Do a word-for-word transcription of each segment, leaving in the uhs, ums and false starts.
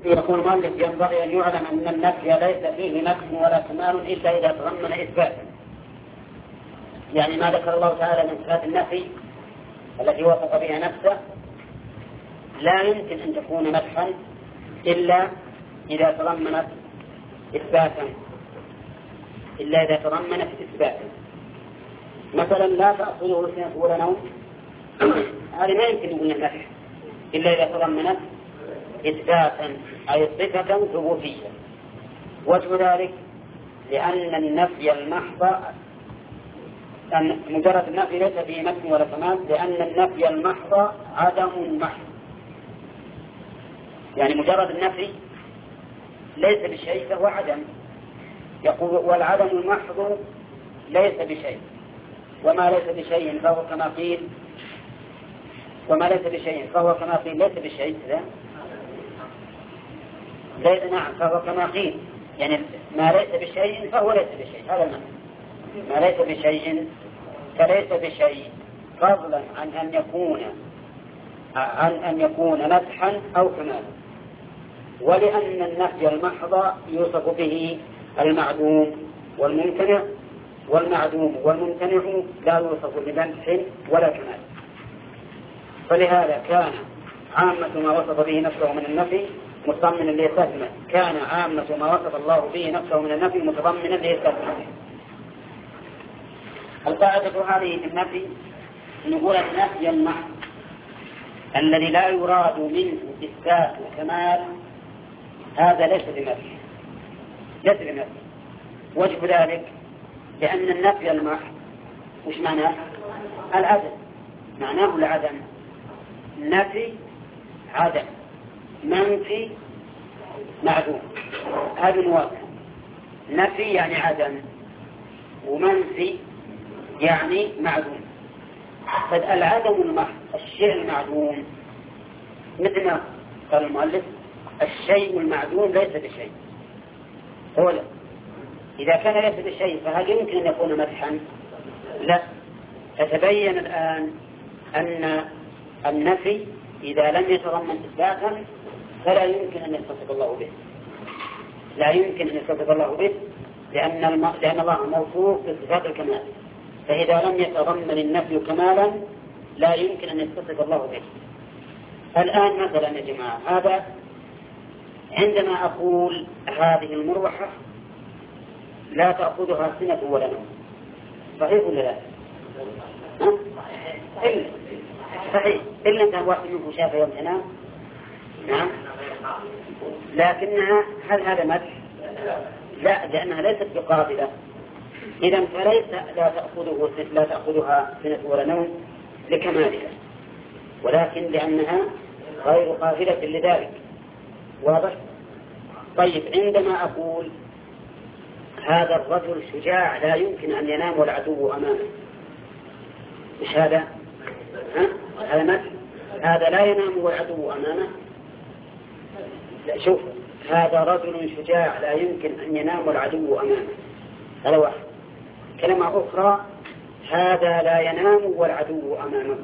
يقول المؤلف ينبغي أن يعلم أن النفي ليس فيه نفي ولا كمال إلا إذا تضمن إثباتا. يعني ما ذكر الله تعالى من صفات النفي التي وصف بها نفسه لا يمكن أن تكون مدحا إلا إذا تضمنت إثباتا إلا إذا تضمنت إثباتا. مثلا لا تأخذه سنة ولا نوم، هذا ما يمكن أن يمدح إلا إذا تضمنت إثباتا أي صفة ثبوتية. وجه ذلك لأن النفي المحض أن مجرد النفي ليس فيه نفي ولا كمال، لأن النفي المحض عدم محض. يعني مجرد النفي ليس بشيء فهو عدم. يقول والعدم المحض ليس بشيء، وما ليس بشيء فهو كما قيل وما ليس بشيء فهو كما قيل ليس بشيء ليس نعم فهو كما قيل، يعني ما ليس بشيء فهو ليس بشيء. هذا المعنى، ما ليس بشيء فليس بشيء، فضلا عن أن يكون عن أن يكون مدحا أو كمالا. ولأن النفي المحض يوصف به المعدوم والممتنع، والمعدوم والممتنع لا يوصف بمدح ولا كمال. فلهذا كان عامة ما وصف به نفسه من النفي متضمنا لإثبات، كان عامة ما وصف الله به نفسه من النفي متضمنا لإثبات. القاعدة هذه في النفي نقول النفي المحض الذي لا يراد منه إثبات وكمال هذا ليس بمدح، ليس بمدح. وجه ذلك لأن النفي المحض وش معناه؟ العدم، معناه العدم. نفي عدم، منفي معدوم، هذا الواقع. نفي يعني عدم، ومنفي يعني معدوم. فالعدم المحض الشيء المعدوم، مثل ما قال المؤلف الشيء المعدوم ليس بشيء. هو لا. إذا كان ليس بشيء فهل يمكن أن يكون مدحا؟ لا. فتبين الآن أن النفي إذا لم يتضمن إثباتا فلا يمكن أن يتصف الله به، لا يمكن أن يتصف الله به، لأن الم... لأن الله موصوف بصفات الكمال. فإذا لم يتضمن النفي كمالا لا يمكن أن يتصف الله به. الآن مثلا يا جماعة، هذا عندما أقول هذه المروحة لا تأخذها سنة ولا نوم، صحيح ولا لا؟ إلا صحيح، إلا أنت واحد منكم شافه يوم تنام، نعم، لكنها هل هذا مدح؟ لا، لأنها ليست بقابلة. إذا فليس لا تأخذه لا تأخذها سنة ولا نوم لكمالها، ولكن لأنها غير قابلة لذلك. واضح؟ طيب، عندما أقول هذا الرجل شجاع لا يمكن أن ينام والعدو أمامه، إيش هذا؟ ها؟ هذا مدح؟ هذا لا ينام والعدو أمامه. لا، شوف، هذا رجل شجاع لا يمكن أن ينام والعدو أمامه، هذا واحد. كلمة أخرى، هذا لا ينام والعدو أمامه.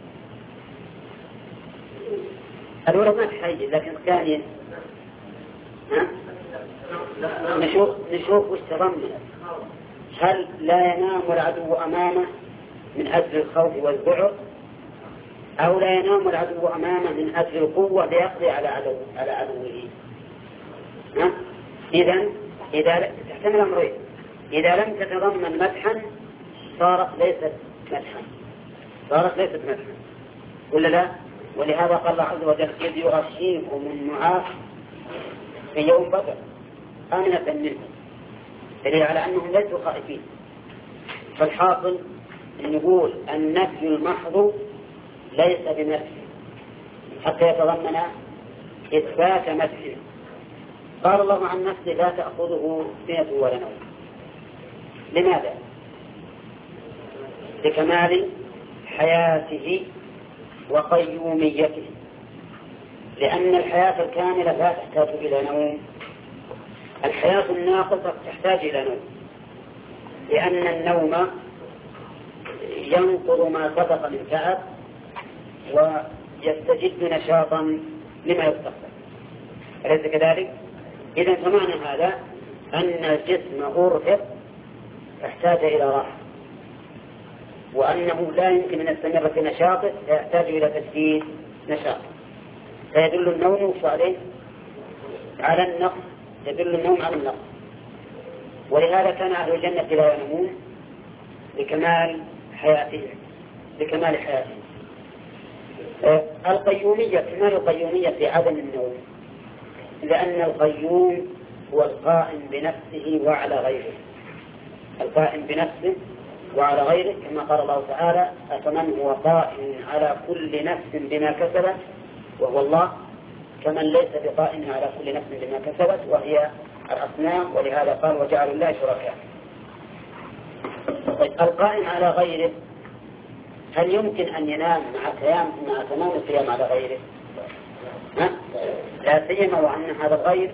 الأولى ما تحيز، لكن الثانية ها؟ نشوف نشوف وش تضمن. هل لا ينام والعدو أمامه من أجل الخوف والذعر، أو لا ينام العدو أمامه من أجل القوة ليقضي على عدو على عدوه؟ ها؟ إذن إذا تحتمل أمرين، إذا لم تتضمن مدحا صارت ليست مدحا، صارت ليست مدحا ولا لا؟ ولهذا قال الله عز وجل إذ يغشيكم النعاس في يوم بدر آمنة منه، دليل على أنهم ليسوا خائفين. فالحاصل نقول النفي المحض ليس بمدح حتى يتضمن إثبات مدح. قال الله عن نفسه لا تأخذه سنة ولا نوم. لماذا؟ لكمال حياته وقيوميته، لأن الحياة الكاملة لا تحتاج إلى نوم، الحياة الناقصة تحتاج إلى نوم، لأن النوم ينقض ما سبق من تعب ويستجد نشاطا لما يستقبل. أليس كذلك؟ إذا فمعنى هذا أن الجسم أرهق احتاج إلى راحة، وأنه لا يمكن أن يستمر في نشاطه فيحتاج إلى تجديد نشاط. فيدل النوم عليه على النقص، يدل النوم على النقص. ولهذا كان أهل الجنة لا ينامون لكمال حياتهم لكمال حياتهم. القيومية، كمال القيومية في عدم النوم، لأن القيوم هو القائم بنفسه وعلى غيره، القائم بنفسه وعلى غيره، كما قال الله تعالى: أفمن هو قائم على كل نفس بما كسبت وهو الله، كمن ليس بقائم على كل نفس بما كسبت وهي الأصنام. ولهذا قال: وجعلوا الله شركاء. القائم على غيره هل يمكن أن ينام مع قيام مع تمام القيام على غيره؟ ها؟ لا سيما وأن هذا الغير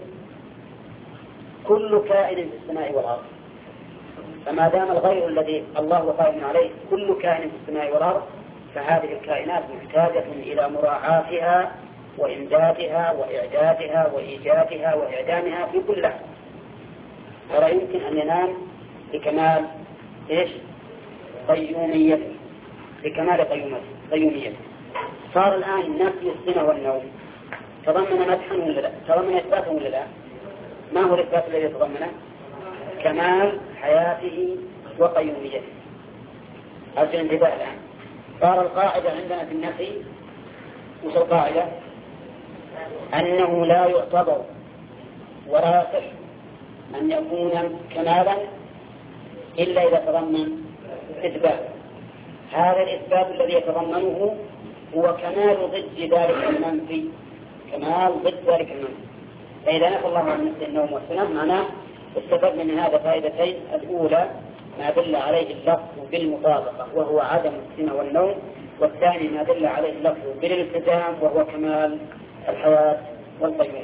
كل كائن في السماء والأرض، فما دام الغير الذي الله قائم عليه كل كائن في السماء والأرض، فهذه الكائنات محتاجة إلى مراعاتها وإمدادها وإعدادها وإيجادها وإعدامها في كل لحظة. ولا يمكن أن ينام بكمال إيش؟ قيوميته، بكمال قيوميته. صار الآن نفي السنة والنوم تضمن مدحا ولا لا؟ تضمن إثباتا ولا لا؟ ما هو الإثبات الذي يتضمنه؟ كمال حياته وقيوميته. أرجو الانتباه الآن. صار القاعدة عندنا في النفي، وش القاعدة؟ أنه لا يعتبر ولا يصح أن يكون كمالا إلا إذا تضمن إثبات. هذا الإثبات الذي يتضمنه هو كمال ضد ذلك المنفي، كمال ضد ذلك المنفي. فإذا نفى الله عن نفسه النوم والسنة معناه استفدنا من هذا فائدتين: الأولى ما دل عليه اللفظ بالمطابقة وهو عدم السنة والنوم، والثاني ما دل عليه اللفظ بالالتزام وهو كمال الحياة والقيوم.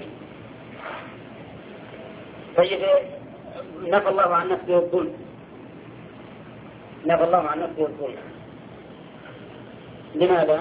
طيب، نفى الله عن نفسه الظلم، نفى الله عن نفسه الظلم لماذا؟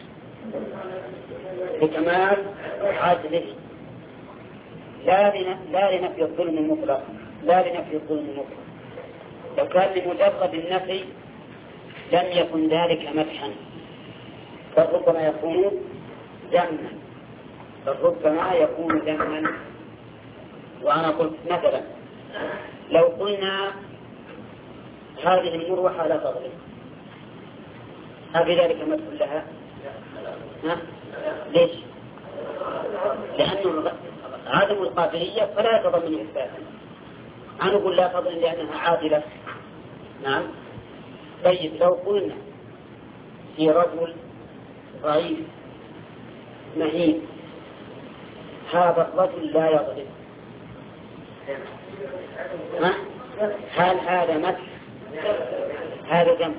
لكمال عدله، لا لا لنفي الظلم المطلق، لا لنفي الظلم المطلق. لو كان لمجرد النفي لم يكن ذلك مدحا، بل ربما يكون ذما، بل ربما يكون ذما. وأنا قلت مثلا لو قلنا هذه المروحة لا تظلم، أفي ذلك مدح لها؟ ها؟ ليش؟ لأنه عدم القابلية فلا يتضمن إثباتا. أنا أقول لا تظلم لأنها عادلة. نعم. طيب، لو قلنا في رجل ضعيف مهين هذا الرجل لا يظلم، ها؟ هل هذا مدح؟ هذا ذم.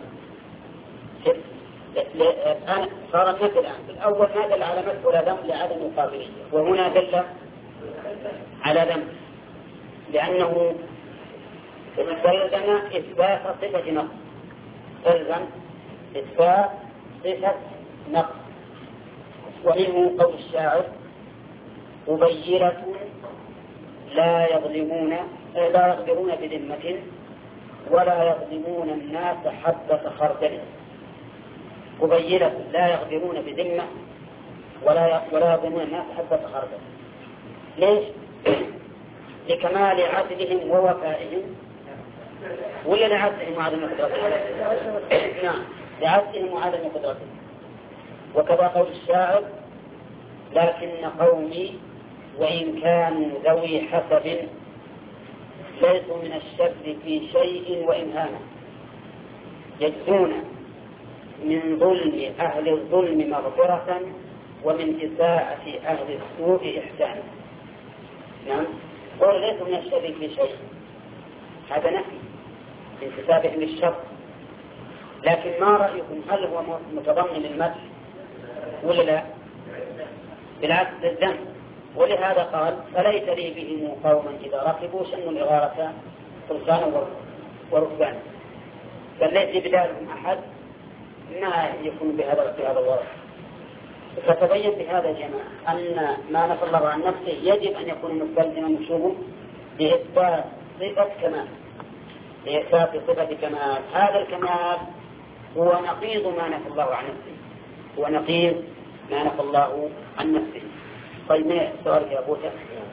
الآن صار المثل الآن في الأول ما دل على مدح ولا ذم لعدم القابلية، وهنا دل على ذم لأنه استلزم إثبات صفة نقص، استلزم إثبات صفة نقص. ومنه قول الشاعر: مبيرة لا يظلمون لا يغدرون بذمة ولا يظلمون الناس حبة خردل. مبيرة لا يغدرون بذمة ولا ولا يظلمون الناس حبة خردل. ليش؟ لكمال عدلهم ووفائهم، ولا لعدلهم وعدم قدرتهم؟ نعم، لعدلهم وعدم قدرتهم. وكذا قول الشاعر: لكن قومي وإن كانوا ذوي حسب ليسوا من الشر في شيء وإن هانا، يجزون من ظلم أهل الظلم مغفرة ومن إساءة أهل السوء إحسانا. نعم، قول ليسوا من الشر في شيء، هذا نفي انتسابهم للشر. لكن ما رأيكم، هل هو متضمن المدح ولا لا؟ بالعكس للذنب. ولهذا قال: فليس لي بهم قوما إذا ركبوا شنوا الإغارة فرسانا وركبانا. بل ليس بدالهم أحد ما يكون بهذا بهذا الورق. فتبين بهذا الجماعة أن ما نفى الله عن نفسه يجب أن يكون مستلزما مشروع بإثبات صفة كمال، بإثبات صفة كمال. هذا الكمال هو نقيض ما نفى الله عن نفسه، هو نقيض ما نفى الله عن نفسه. طيب ما سؤالك يا أبوتا؟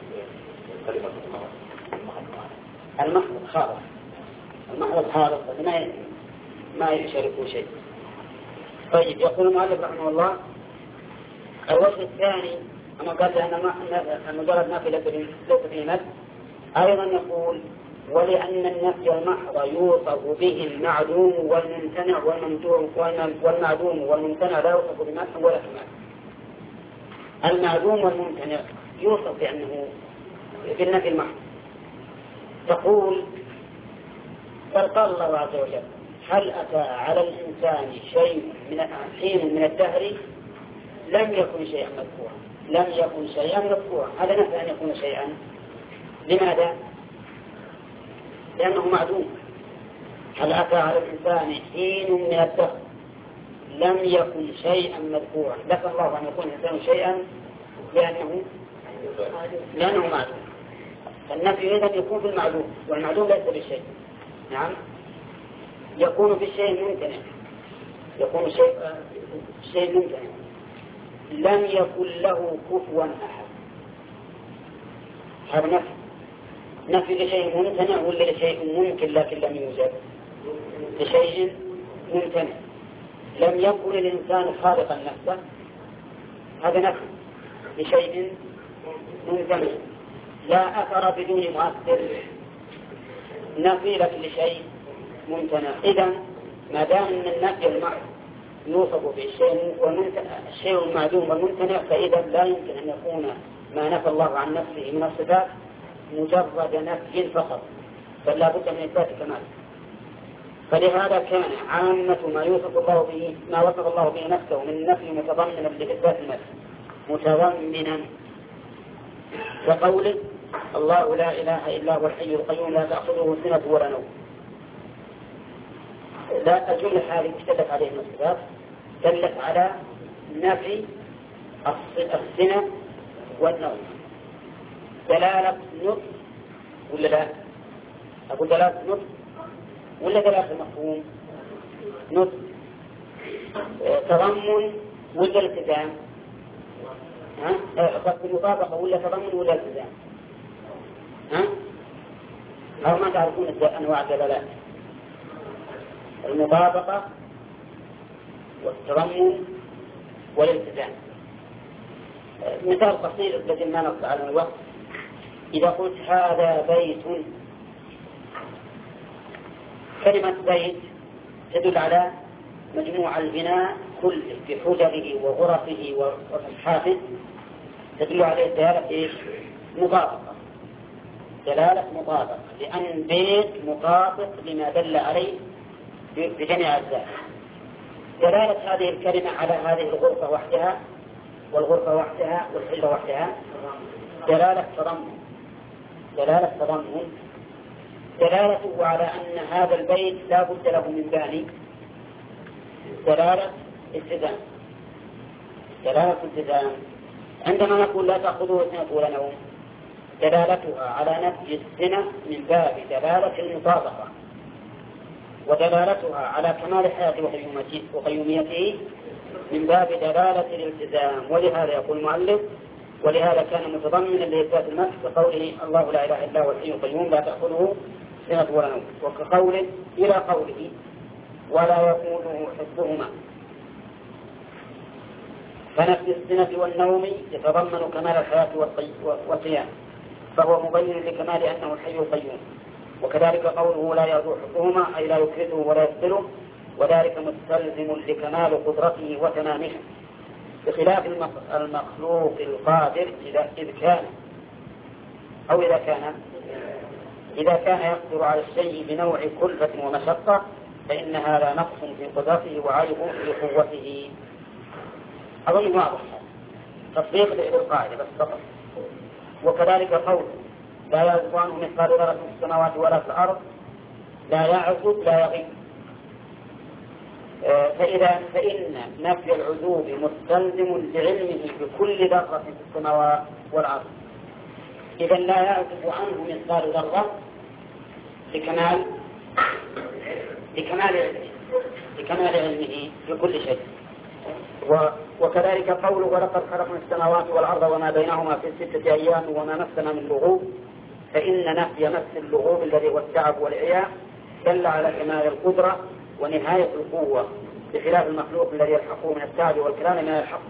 المحض خالص، المحض خالص ما ما يشاركه شيء. طيب يقول المؤلف رحمه الله: الوجه الثاني أما قال أن مجرد نفي ليس فيه مد، أيضا يقول: ولأن النفي المحض يوصف به المعلوم والممتنع والمعلوم والممتنع لا يوصف بمدح ولا كمال. المعلوم والممتنع يوصف بأنه بالنفي المحض. تقول: بل قال الله عز وجل: هل أتى على الإنسان شيء من حين من الدهر لم يكن شيئا مذكورا، لم يكن شيئا مذكورا. هذا نفي أن يكون شيئا. لماذا؟ لأنه معدوم. هل أتى على الإنسان حين من الدهر لم يكن شيئا مذكورا. لك الله أن يكون الإنسان شيئا لأنه لأنه معدوم. فالنفي إذن يكون في المعدوم، والمعدوم ليس بالشيء. نعم، يكون بالشيء الممتنع، يكون شيء شيء ممتنع لم يكن له كفوا أحد. هذا نفي. نفي لشيء ممتنع ولا لشيء ممكن لكن لم يوجد؟ لشيء ممتنع. لم يكن الإنسان خالقا نفسه، هذا نفي لشيء ممتنع. لا أثر بدون مؤثر، نفي لك لشيء ممتنع. إذن ما دام أن النفي المحض يوصف بالشيء والممتنع، الشيء المعدوم والممتنع، فإذا لا يمكن أن يكون ما نفى الله عن نفسه من الصفات مجرد نفي فقط، بل لا بد من إثبات كمال. فلهذا كان عامة ما يوصف الله به ما وصف الله به نفسه من النفي متضمنا لإثبات النفي، متضمنا كقوله: الله لا إله إلا هو الحي القيوم لا تأخذه سنة ولا نوم. لا الجملة هذه دلت عليه الصفات، دلت على نفي السنة والنوم. دلالة نطق ولا لا؟ أقول دلالة نطق ولا دلالة مفهوم؟ نطق. تضمن ولا التزام؟ ها؟ قصد المطابقة ولا تضمن ولا التزام؟ ها؟ أو ما تعرفون أنواع الدلالات؟ المطابقة والتضمن والالتزام. مثال قصير الذي ما نقص على الوقت: إذا قلت هذا بيت، كلمة بيت تدل على مجموع البناء كله بحجره وغرفه وفتحاته، تدل عليه دلالة إيش؟ مطابقة. دلالة مطابقة، لأن بيت مطابق لما دل عليه بجميع أجزاء. دلالة هذه الكلمة على هذه الغرفة وحدها والغرفة وحدها والحجرة وحدها دلالة تضمن. دلالة تضمن دلالته على أن هذا البيت لا بد له من باني دلالة التزام. دلالة التزام عندما نقول لا تأخذه سنة ولا نوم، دلالتها على نفي السنة من باب دلالة المطابقة، ودلالتها على كمال حياته وقيوميته من باب دلالة الالتزام. ولهذا يقول المؤلف: ولهذا كان متضمنا لإثبات النفس كقوله: الله لا إله إلا هو الحي القيوم لا تأخذه سنة ولا نوم، وكقوله إلى قوله: ولا يكونه حفظهما. فنفي السنة والنوم يتضمن كمال الحياة والقيام، فهو مبين لكمال أنه الحي القيوم. وكذلك قوله: لا يرجو حفظهما أي لا يكرهه ولا يفتره، وذلك مستلزم لكمال قدرته وتمامها، بخلاف المخلوق القادر إذا كان أو إذا كان إذا كان يقدر على الشيء بنوع كلفة ومشقة، فإن هذا نقص في قدرته وعيب في قوته. أظن واضح تطبيق للقاعدة بس فقط. وكذلك قول: لا يعزب عنه مثقال ذرة في السماوات ولا في الأرض، لا يعزب لا يغيب. فإذا فإن نفي العدوم مستلزم لعلمه بكل ذرة في السماوات والأرض، إذا لا يعزف عنه مثقال ذرة لكمال لكمال علمه لكمال علمه بكل شيء. وكذلك قوله ولقد خلقنا السماوات والأرض وما بينهما في ستة أيام وما مسنا من لغوب، فإن نفي مس اللغوب الذي هو التعب والعياء دل على كمال القدرة ونهاية القوة، بخلاف المخلوق الذي يلحقه من التعب والكلام ما يلحق.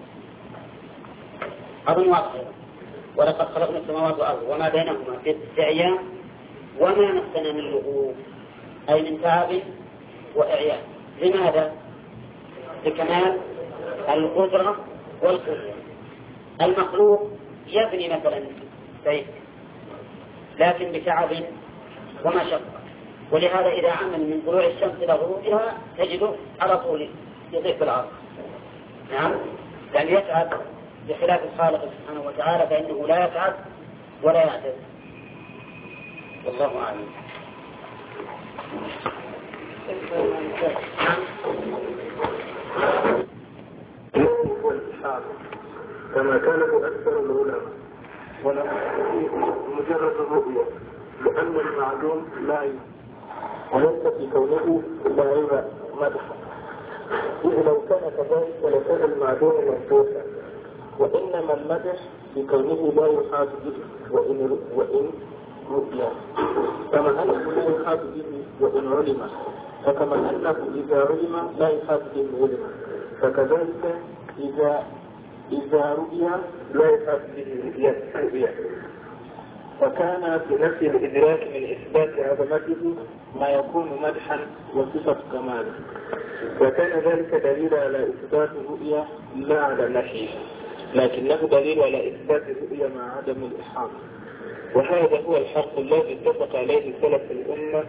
أظن واضح. ولقد خلقنا السماوات والأرض وما بينهما في ستة أيام وما مسنا من لغوب، أي من تعب وإعياء. لماذا؟ لكمال القدرة والقوة. المخلوق يبني مثلا بيت لكن بتعب ومشقة، ولهذا إذا عمل من طلوع الشمس إلى غروبها تجده على طول يضيف الأرض. نعم، لأن يتعب، بخلاف الخالق سبحانه وتعالى فإنه لا يتعب ولا يعجز. والله أعلم. كما كانت أكثر العلماء، ولا مجرد الرؤية، لأن المعلوم لا يمكن وليس في كونه إلا عيب مدحا، إذ لو كان كذلك لكان المعلوم منفوسا، وإنما المدح بكونه لا يحاط به وإن وإن رؤيا، كما أنه لا يحاط به وإن علم، فكما أنه إذا علم لا يحاط به علم، فكذلك إذا إذا رؤيا لا يحاط به رؤيا. فكان في نفي الإدراك من إثبات عظمته ما يكون مدحا وصفة كماله، وكان ذلك دليل على إثبات الرؤيا لا على نفيه، لكنه دليل على إثبات الرؤيا مع عدم الإحاطة. وهذا هو الحق الذي اتفق عليه سلف الأمة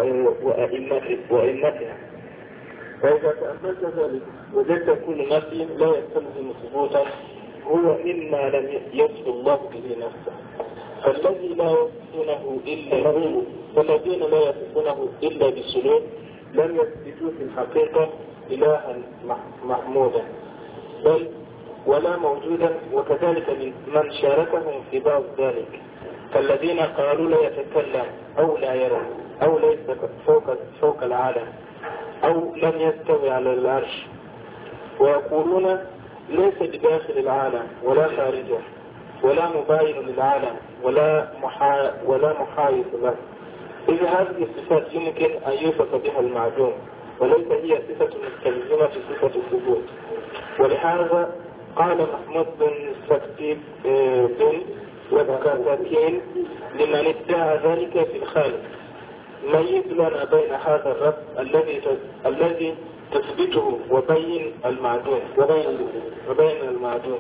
وأئمتها. فإذا تأملت ذلك وجدت كل نفي لا يستلزم ثبوتا هو مما لم يصف الله به نفسه، فالذي لا يصفونه إلا والذين لا يصفونه إلا بالسلوك لم يثبتوا في الحقيقة إلها محمودا بل ولا موجودا، وكذلك من شاركهم في بعض ذلك كالذين قالوا لا يتكلم أو لا يرى أو ليس فوق, فوق العالم أو لم يستوي على العرش، ويقولون ليس بداخل العالم ولا خارجه ولا مباين للعالم ولا محا ولا محايط له. إذا هذه الصفات يمكن أن يوصف بها المعدوم، وليس هي صفة مستلزمة صفة الثبوت. ولهذا قال محمود بن سكتيب بن وكاتاكين لمن ادعى ذلك في الخالق: ميز لنا بين هذا الرب الذي الذي تثبته وبين المعدوم وبين وبين المعدوم.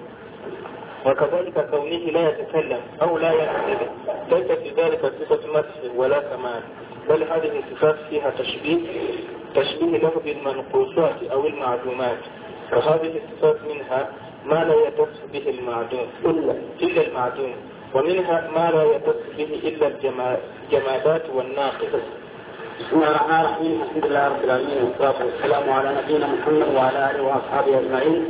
وكذلك كونه لا يتكلم أو لا يعتذر ليس في ذلك صفة مدح ولا كمال، بل هذه الصفات فيها تشبيه تشبيه له بالمنقوصات أو المعدومات، وهذه الصفات منها ما لا يتصف به المعدوم إلا إلا المعدوم، ومنها ما لا يتصف به إلا الجمادات والناقص. بسم الله الرحمن الرحيم. الحمد لله رب العالمين، والصلاة والسلام على نبينا محمد وعلى آله وأصحابه أجمعين.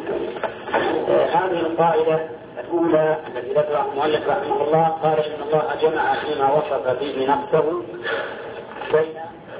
هذه القاعدة الأولى التي ذكرها المؤلف رحمه الله، قال إن الله جمع فيما وصف به نفسه بين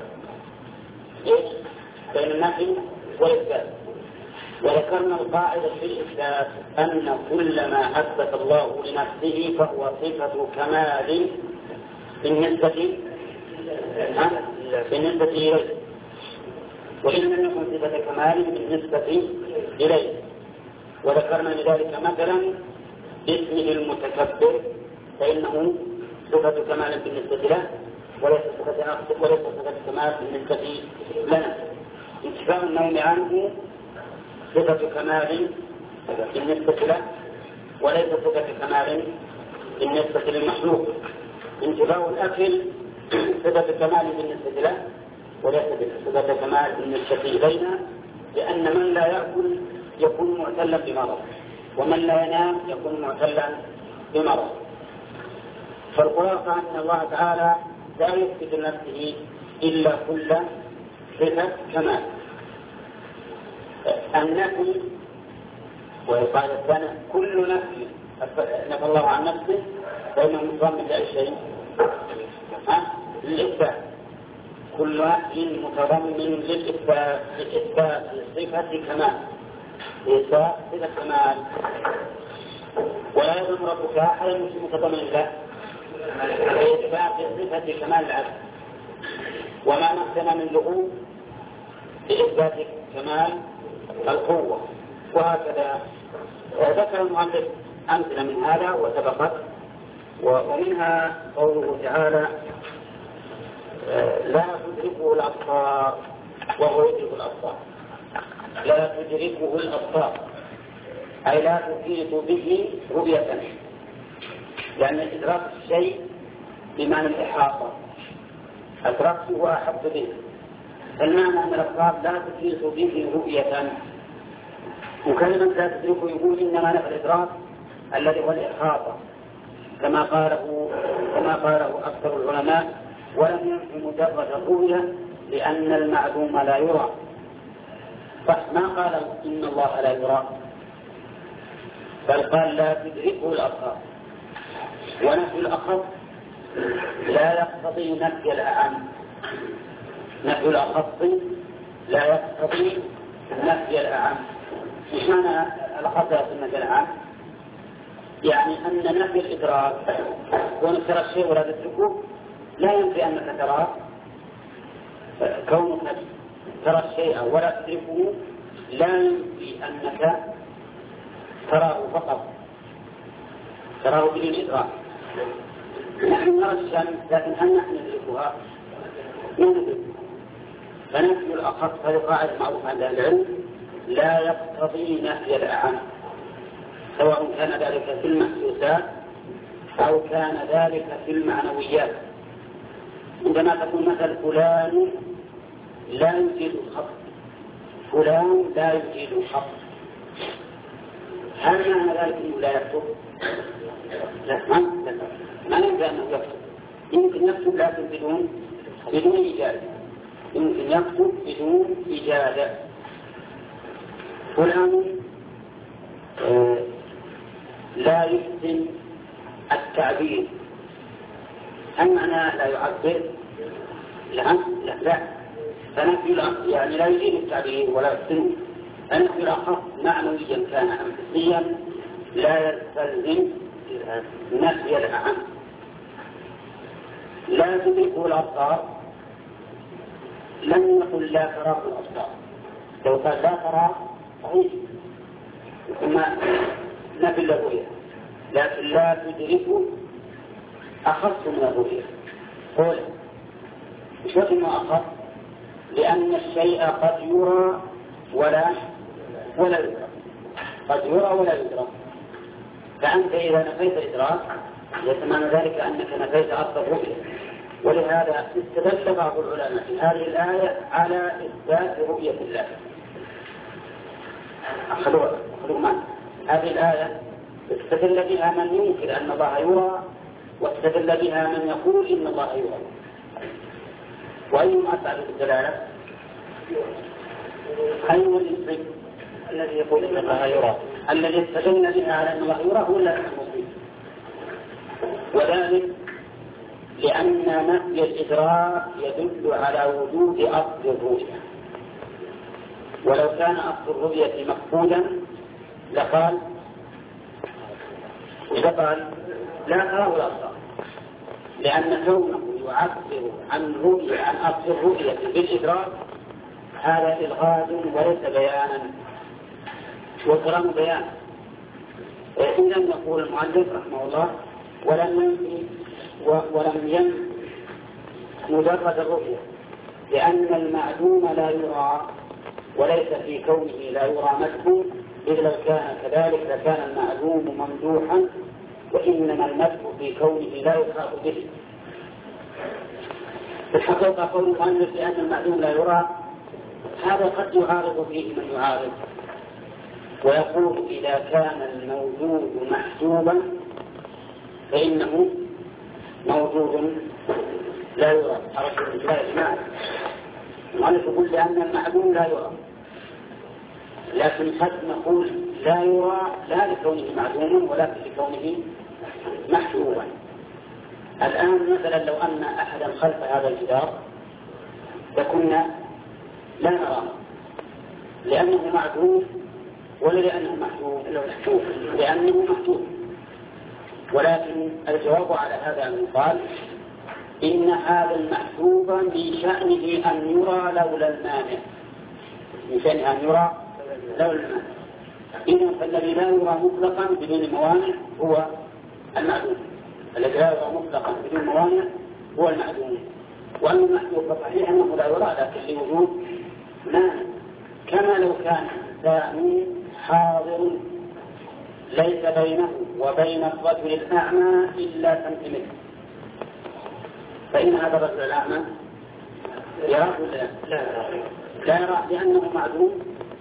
بين النفي والإثبات. وذكرنا القاعدة في الإثبات أن كل ما أثبت الله لنفسه فهو صفة كمال بالنسبة بالنسبة إليه، وإن لم يكن صفة كمال بالنسبة إليه. وذكرنا لذلك مثلا باسمه المتكبر، فإنه صفة كمال بالنسبة له وليس صفة وليس صفة كمال بالنسبة لنا. انتفاء النوم عنه صفة كمال بالنسبة له وليس صفة كمال بالنسبة للمخلوق. انتفاء الأكل صفة كمال بالنسبة له وليس صفة كمال بالنسبة إلينا، لأن من لا يأكل يكون معتلا بمرض، ومن لا ينام يكون معتلا بمرض. فالخلاصة أن الله تعالى لا يثبت لنفسه إلا كل صفة كمال. النفي وإقامة الثاني كل نفي نفى الله عن نفسه فإنه مضمن لأي شيء للإثبات. كل نفي متضمن للإثبات لإثبات صفة كمال إثبات صفة كمال. ولا يظن ربك أحدا مش متضمن له لإثبات صفة كمال العبد وما نفسنا من لغو لإثبات كمال القوة. وهكذا ذكر المؤلف أمثلة من هذا وسبقت، ومنها قوله تعالى لا تدركه الأبصار وهو يدرك الأبصار. لا تدركه الأبصار أي لا تحيط به رؤية، لأن إدراك الشيء بمعنى الإحاطة، أدركته وأحط به، فالمعنى أن الأبصار لا تحيط به رؤية. وكلمة لا تدركه يقول إنما نفى الإدراك الذي هو الإحاطة كما قاله كما قاله أكثر العلماء، ولم ينفي مجرد الرؤية لأن المعدوم لا يرى. فما قال إن الله لا يرى، بل قال لا تدركه الأبصار. ونفي الأخف لا يقتضي نفي الأعم، نفي الأخف لا يقتضي نفي الأعم. مش معنى الأخف لا يقتضي نفي الأعم؟ يعني أن نفي الإدراك كون ترى الشيء ولا تدركه لا ينفي أنك تراه، كونك ترى الشيء ولا تدركه لا ينفي أنك تراه فقط، تراه بدون إدراك. نحن نرى الشمس لكن هل نحن ندركها؟ ندرك. فنفي الأخف هذه قاعدة معروفة عند العلم لا يقتضي نفي الأعم، سواء كان ذلك في المحسوسات أو كان ذلك في المعنويات. عندما تقول مثل فلان لا يجيد الخط، فلان لا يجيد الخط، هل معنى ذلك أنه لا يكتب؟ لا، ما يمكن أنه يكتب. يمكن يكتب لكن بدون بدون إجازة، يمكن يكتب بدون إجازة. فلان آه لا يحسن التعبير، هل معنى لا يعبر؟ لا لا لا، فنفي يعني لا يجيد التعبير ولا يحسن. فنفي الأخف معنويا كان أم حسيا لا يستلزم نفي الأعم. لا تدركه الأبصار لم يقل لا تراه الأبصار، لو قال لا تراه صحيح ثم نفي الرؤية، لكن لا تدركه أخف من الرؤية. قول مش انه أخف، لأن الشيء قد يرى ولا ولا يدرك، قد يرى ولا يدرك. فأنت إذا نفيت الإدراك يتمنى ذلك أنك نفيت أصل الرؤية. ولهذا استدل بعض العلماء في هذه الآية على إثبات رؤية الله. أخذوا أخذوا معنا هذه الآية استدل بها من ينكر أن الله يرى، واستدل بها من يقول إن الله يرى. وأيهم أسعد الدلالة؟ أيهم الإنسان الذي يقول إن الله يرى، الذي استدل بها على أن الله يرى هو الذي المصيب. وذلك لأن نفي الإدراك يدل على وجود أصل الرؤية، ولو كان أصل الرؤية مفقودا لقال لقال لا تراه الأبصار، لأن كونه يعبر عن رؤية عن أصل الرؤية بالإدراك هذا إلغاز وليس بيانا، وكلام بيان. إذا يقول المؤلف رحمه الله ولم ينفي ولم ينفي مجرد الرؤية، لأن المعدوم لا يرى، وليس في كونه لا يرى مدح، إذ لو كان كذلك لكان المعدوم ممدوحا، وإنما المدح في كونه لا يخاف به. في الحقيقة قول المؤلف لأن المعدوم لا يرى هذا قد يعارض فيه من يعارض، ويقول إذا كان الموجود محجوبا فإنه موجود لا يرى. لا يسمع المؤلف يقول لأن المعدوم لا يرى، لكن قد نقول لا يرى لا لكونه معدوما ولكن لكونه محجوبا. الآن مثلا لو أن أحدا خلف هذا الجدار فكنا لا نراه لأنه معدوم ولا لأنه محجوب؟ لأنه محجوب. ولكن الجواب على هذا أن يقال إن هذا المحجوب من شأنه أن يرى لولا المانع، من شأنه أن يرى لولا المانع. إذن فالذي لا يرى مطلقا بدون موانع هو المعدوم، الذي لا يرى مطلقا بدون موانع هو المعدوم. وأما المحجوب فصحيح أنه لا يرى لكن لوجود مانع، كما لو كان إنسان حاضر ليس بينه وبين الرجل الأعمى إلا سنتيمتر، فإن هذا الرجل الأعمى يراه ولا لا؟ لا يراه لأنه معدوم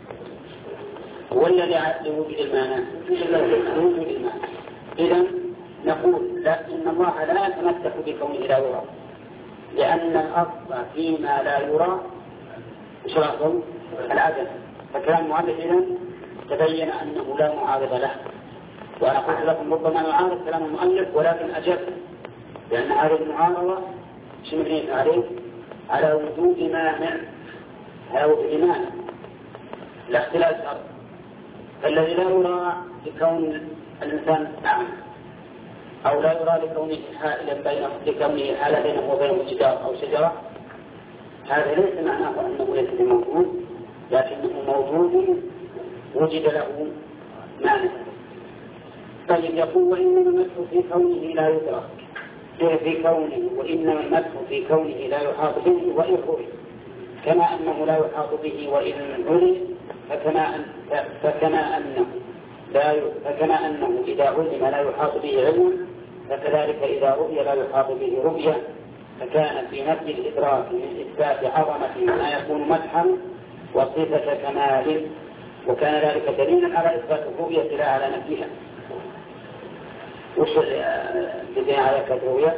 ولا لوجود المانع؟ لوجود المانع. إذن نقول لا، إن الله لا يتمسك بكونه لا يرى، لأن الأصل فيما لا يرى إشراق العدم. فكلام المؤلف إذن تبين أنه لا معارض له. وأنا قلت لكم ربما يعارض كلام المؤلف ولكن أجبت، لأن هذه المعارضة شمرين عليه على وجود مانع، على وجود مانع لا اختلاف الأرض. فالذي لا يرى لكون الإنسان أعمى أو لا يرى لكونه حائلا بين لكونه حال بينه وبين جدار أو شجرة، هذا ليس معناه أنه ليس موجود، لكنه موجود وجد له مانع. طيب يقول وإنما المدح في كونه لا يدرك، في كونه وإنما المدح في كونه لا يحاط به وإن رؤي، كما أنه لا يحاط به وإن علم، فكما أن فكما أنه لا فكما أنه إذا علم لا يحاط به علم، فكذلك إذا رؤي لا يحاط به رؤية. فكان في نفي الإدراك من إثبات عظمة ما يكون مدحا وصفة كمال، وكان ذلك دليلا على إثبات الرؤية لا على نفيها. وش بدين على كالرؤية؟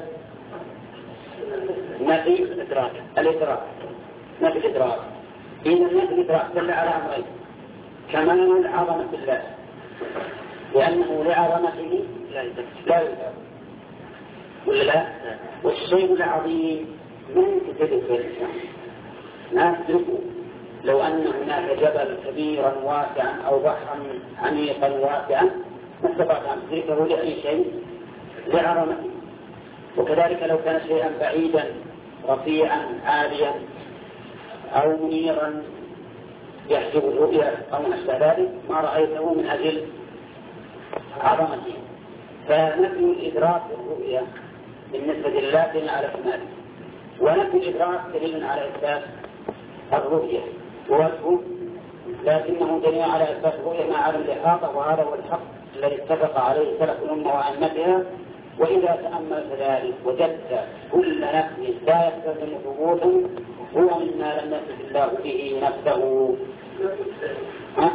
نفي الإدراك، الإدراك نفي الإدراك. إذا نفي الإدراك دل على أمرين: كمال عظمة الله لأنه لعظمته لا يدرك ولا لا؟ والشيء العظيم من تدرك الإنسان ما تدركه. لو أن هناك جبل كبيرا واسعا أو بحرا عميقا واسعا ما استطعت أن تدركه لأي شيء لعظمته. وكذلك لو كان شيئا بعيدا رفيعا عاليا أو منيرا يحجب الرؤيا أو نحو ذلك ما رأيته من أجل عظمته. فنفي الإدراك الرؤيا بالنسبة لله دليل على كماله، ونفي الإدراك دليل على إثبات الرؤية ووجهه، لكنه دليل على إثبات الرؤية مع عدم الإحاطة، وهذا هو الحق الذي اتفق عليه سلف الأمة وأئمتها. وإذا تأملت ذلك وجدت كل نفي لا يستلزم ثبوتا هو مما لم يثبت الله به نفسه. ها؟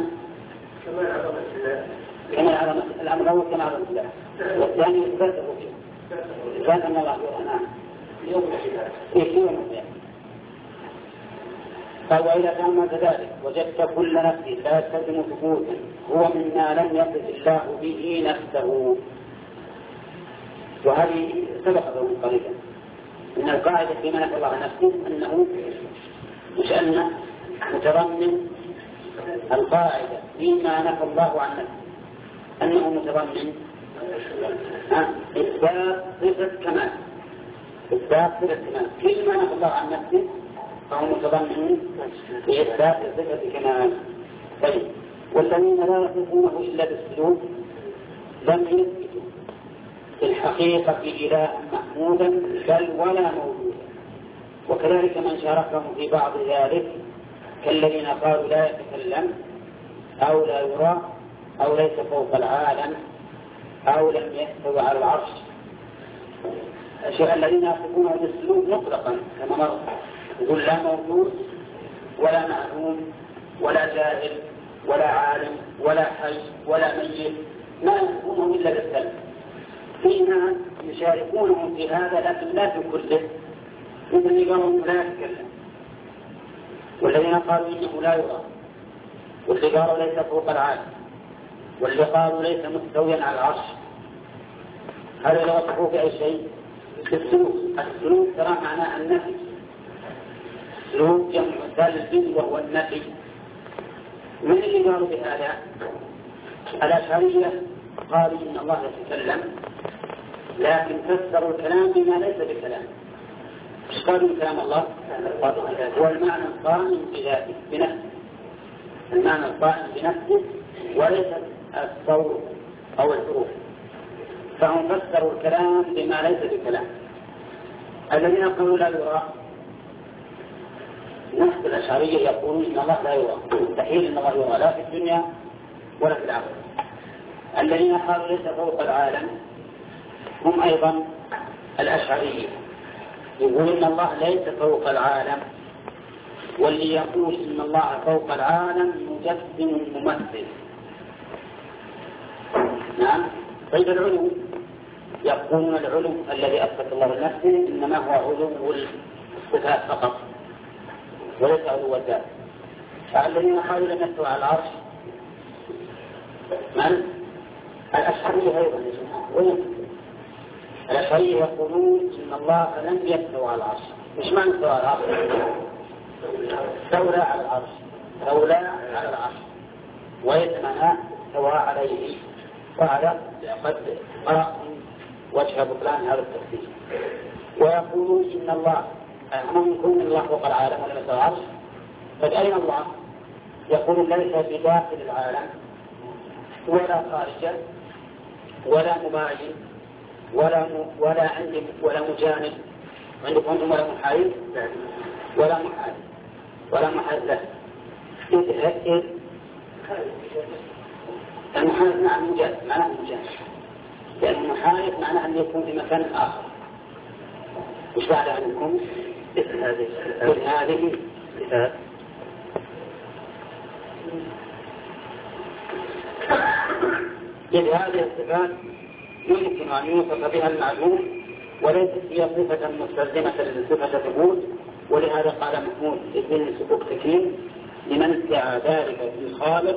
كما عظمة الأمر هو كما عظمة الله، والثاني إثبات الرؤية كان أن الله يرى يوم القيامة. قال وإذا تأملت ذلك وجدت كل نفس لا يستلزم ثبوتا هو مما لم يثبت الله به نفسه. وهذه سبقت من قريبا إن القاعدة فيما نفى الله نفسه أنه مش أنه متضمن القاعدة فيما نفى الله عن نفسه أنه متضمن إثبات صفة كمال، إثبات صفة كمال. كل ما نفى الله عن نفسه فهو متضمن بإثبات صفة كمال. طيب والذين لا يصفونه إلا بالسلوك لم يثبتوا في الحقيقة إله محمودا بل ولا موجودا. وكذلك من شاركهم في بعض ذلك كالذين قالوا لا يتكلم أو لا يرى أو ليس فوق العالم أو لم يستوي على العرش. الشيء الذين يصفونه بالسلوك مطلقا كما مر يقول لا موجود ولا معلوم ولا جاهل ولا عالم ولا حي ولا ميت، ما يصفونه إلا بالسلب. في ناس يشاركونهم في هذا لكن لا في كله، مثل قالوا لا يتكلم، والذين قالوا إنه لا يرى واللي قالوا ليس فوق العالم، واللي قالوا ليس مستويا على العرش، هذا لو وصفوه بأي شيء؟ السلوك. السلوك ترى معناه النفي، السلوك جمع سلب وهو النفي. من اللي قالوا بهذا؟ الأشعرية قالوا إن الله يتكلم، لكن فسروا الكلام بما ليس بكلام. ايش قالوا كلام الله؟ هو المعنى القائم بذاته بنفسه، المعنى القائم بنفسه وليس الصوت أو الحروف، فهم فسروا الكلام بما ليس بكلام. الذين قالوا لا يرى، نفس الأشعرية يقولون إن الله لا يرى، مستحيل إن الله يرى لا في الدنيا ولا في الآخرة. الذين قالوا ليس فوق العالم هم أيضا الأشعرية، يقول إن الله ليس فوق العالم، واللي يقول إن الله فوق العالم مجسم ممثل. نعم. طيب العلو، يقولون العلو الذي أثبت الله لنفسه إنما هو علو الصفات فقط وليس علو الذات. فالذين قالوا لم يستوى على العرش من؟ الأشعرية أيضا. الأشعرية يقولون إن الله لم يستوى على العرش. مش معنى استوى على العرش؟ استولى على العرش، استولى على العرش، وليس معناه استوى عليه. وهذا قد قرأ وجه بطلان هذا التفسير. ويقولون إن الله هم يكون الله فوق العالم ولم يستوى العرش، فأين الله؟ يقول ليس بداخل العالم ولا خارجه ولا مباين ولا م... ولا عندي ولا مجانب عندكم أنتم ولا محايد ولا محايد ولا محايد له. إذ المحايد مع المجانب معناه المجانب، لأن المحايد معناه أن يكون في مكان آخر. وش بعد عنكم؟ هذه هذه إذ هذه الصفات يمكن أن يوصف بها المعلوم وليست هي صفة مستلزمة لصفة ثبوت. ولهذا قال محمود بن سبوك تكريم لمن ادعى ذلك في الخالق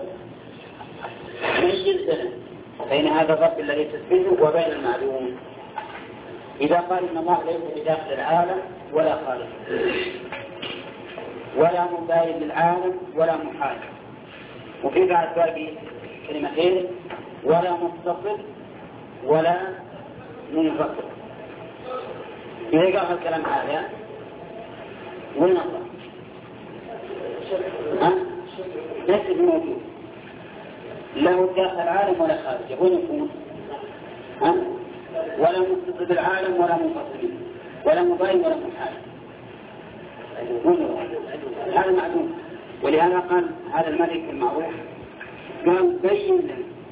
ميز بين هذا الرب الذي تثبته وبين المعلوم. إذا قال إن الله ليس بداخل العالم ولا خارج ولا مباين للعالم ولا محال، وفي بعد باقي كلمتين ولا متصل ولا منفصل. إذا قال الكلام هذا وين الله؟ ها؟ ليس موجود، له داخل العالم ولا خارجه، وين يكون؟ ها؟ ولا متصل بالعالم ولا منفصل ولا مباين ولا محال. هذا معلوم. ولهذا قال هذا الملك المعروف قال بين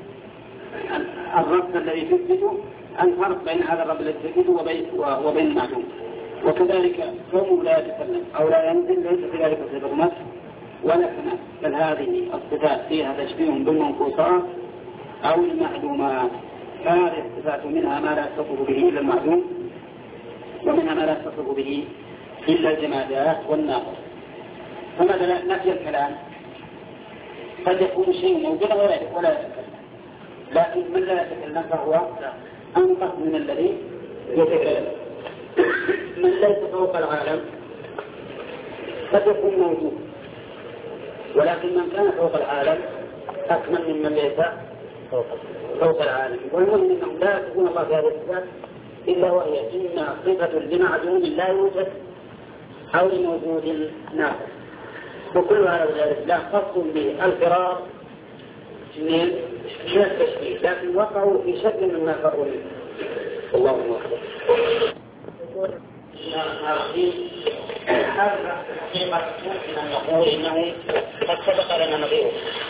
الرب الذي تثبته الفرق بين هذا الرب الذي تثبته وبين وبين المعلوم. وكذلك كونه لا يتكلم أو لا ينزل ليس في ذلك صفة نفس ولا كمال، بل هذه الصفات فيها تشبيه بالمنقوصات أو المعلومات. هذه الصفات منها ما لا يتصف به إلا المعلوم، ومنها ما لا يتصف به إلا الجمادات والناقص. فمثلا نفي الكلام قد يكون شيء موجودا ولا يتكلم، لكن من لا يتكلم فهو أنقص من الذي يتكلم. من ليس فوق العالم قد يكون موجود، ولكن من كان فوق العالم أكمل من ليس فوق العالم. والمهم أنه لا تكون الله في هذه الصفات إلا وهي إما صفة لمعلوم لا يوجد أو لموجود ناقص، وكل هذا لا خاص بالفرار من التشبيه، لكن وقعوا في شكل مما فروا منه. الله أكبر. هذا الحقيقة ممكن أن نقول إنه قد سبق لنا نظيره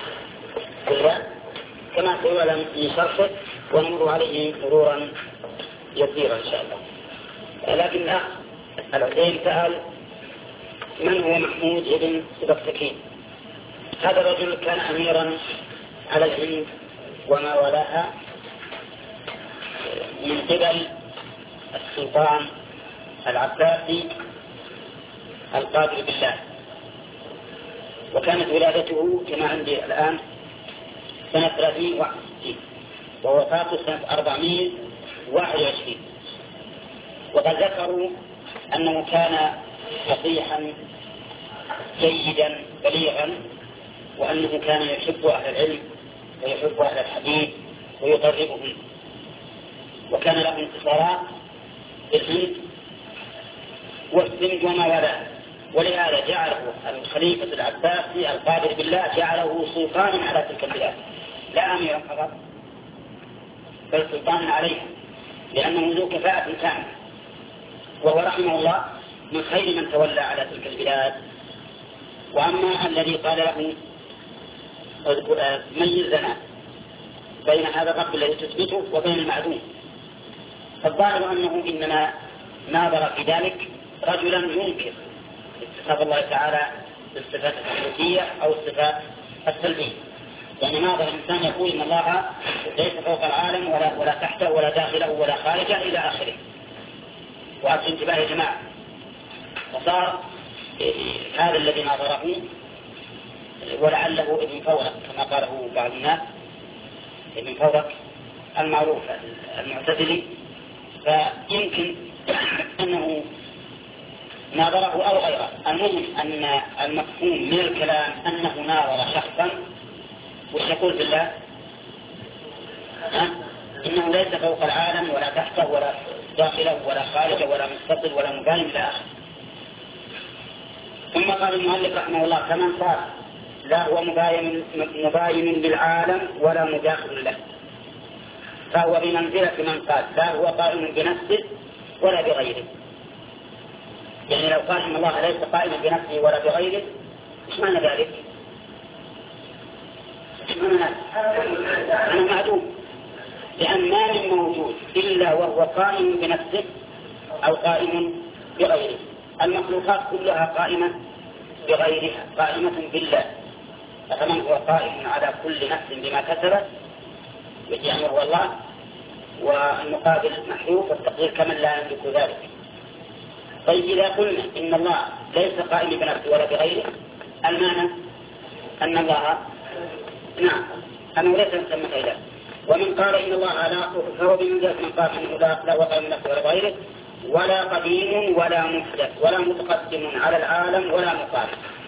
كما سيعلم من شرحه ونمر عليه مرورا يسيرا إن شاء الله. لكن الأخ الحسين سأل من هو محمود بن سبكتكين؟ هذا الرجل كان أميرا على الهند وما ولاها من قبل السلطان العباسي القادر بالله، وكانت ولادته كما عندي الآن سنة ثلاثين وواحد وستين، ووفاته سنة أربعمائة وواحد وعشرين. وقد ذكروا أنه كان فصيحا جيدا بليغا، وأنه كان يحب أهل العلم ويحب أهل الحديث ويقربهم، وكان له انتصارات في الهند والسند وما والاه. ولهذا جعله الخليفة العباسي القادر بالله جعله سلطانا على تلك البلاد، لا أميرا فقط بل سلطانا عليها، لأنه ذو كفاءة تامة، وهو رحمه الله من خير من تولى على تلك البلاد. وأما الذي قال له ميز لنا بين هذا الرب الذي تثبته وبين المعدوم، فالظاهر أنه إنما ناظر في ذلك رجلا ينكر اتصاف الله تعالى بالصفات الثبوتية أو الصفات السلبية. يعني ناظر إنسان يقول إن الله ليس فوق العالم ولا, ولا تحته ولا داخله ولا خارجه إلى آخره. وأبقى انتباه يا جماعة، وصار هذا الذي ناظره ولعله ابن فورك كما قاله بعض الناس، ابن فورك المعروف المعتزلي، فيمكن أنه ناظره أو غيره. المهم أن المفهوم من الكلام أنه ناظر شخصا، وش يقول بالله؟ إنه ليس فوق العالم ولا تحته ولا داخله ولا خارجه ولا متصل ولا مباين إلى آخره. ثم قال المؤلف رحمه الله كمن قال لا هو مباين, مباين بالعالم ولا مداخل له، فهو بمنزلة من قال لا هو قائم بنفسه ولا بغيره. يعني لو قال إن الله ليس قائما بنفسه ولا بغيره، إيش معنى ذلك؟ إيش معنى ذلك؟ أنا معدوم، لأن ما من موجود إلا وهو قائم بنفسه أو قائم بغيره. المخلوقات كلها قائمة بغيرها، قائمة بالله. فمن هو قائم على كل نفس بما كسبت يعني هو الله، والمقابل محذوف والتقدير كمن لا يملك ذلك. طيب إذا قلنا إن الله ليس قائم بنفسه ولا بغيره، المعنى أن الله نعم أنه ليس مسمى إله. ومن قال إن الله لا فهو بمنزلة من قال إنه لا وقع من نفسه ولا بغيره، ولا قديم ولا محدث ولا متقدم على العالم ولا مقابل.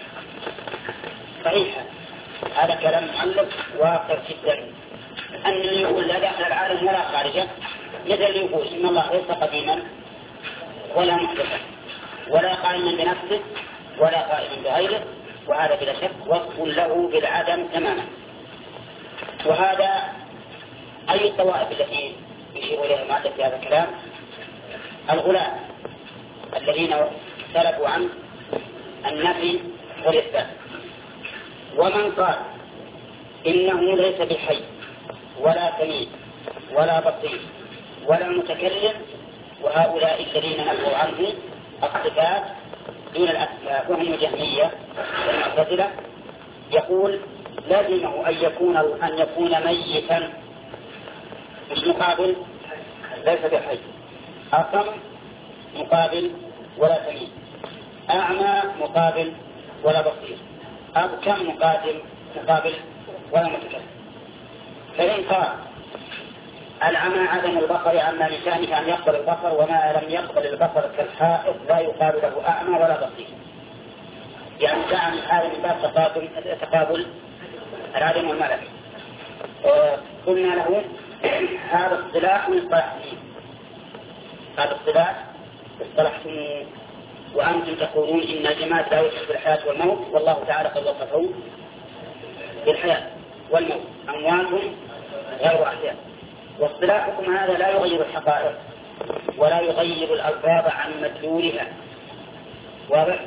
صحيح هذا كلام معلق واقع جدا، أن يقول لا داخل العالم ولا خارجه، مثل يقول إن الله ليس قديما ولا محدثا ولا قائما بنفسه ولا قائما بغيره، وهذا بلا شك وصف له بالعدم تماما. وهذا أي الطوائف التي يشير إليها المؤلف في هذا الكلام؟ الغلاة الذين سلبوا عن النفي والإثبات. ومن قال إنه ليس بحي ولا سميع ولا بصير ولا متكلم، وهؤلاء الذين نفوا عنه الصفات دون الأسماء وهم الجهمية والمعتزلة، يقول لازمه أن يكون أن يكون ميتا، مش مقابل ليس بحي، أصم مقابل ولا سميع، أعمى مقابل ولا بصير، أبكم مقابل مقابل ولا متكلم. فإن قال العمى عدم البصر عما لشأنه أن يقبل البصر، وما لم يقبل البصر كالحائط لا يقال له أعمى ولا بصير، يعني جاء من هذا من باب تقابل تقابل العدم والملك. قلنا له هذا اصطلاح من اصطلاحهم، هذا اصطلاح اصطلحتم وأنتم تقولون إن الجماد لا يوصف بالحياة والموت، والله تعالى قد وصفه بالحياة والموت، أموات غير أحياء. واصطلاحكم هذا لا يغير الحقائق ولا يغير الألفاظ عن مدلولها، واضح؟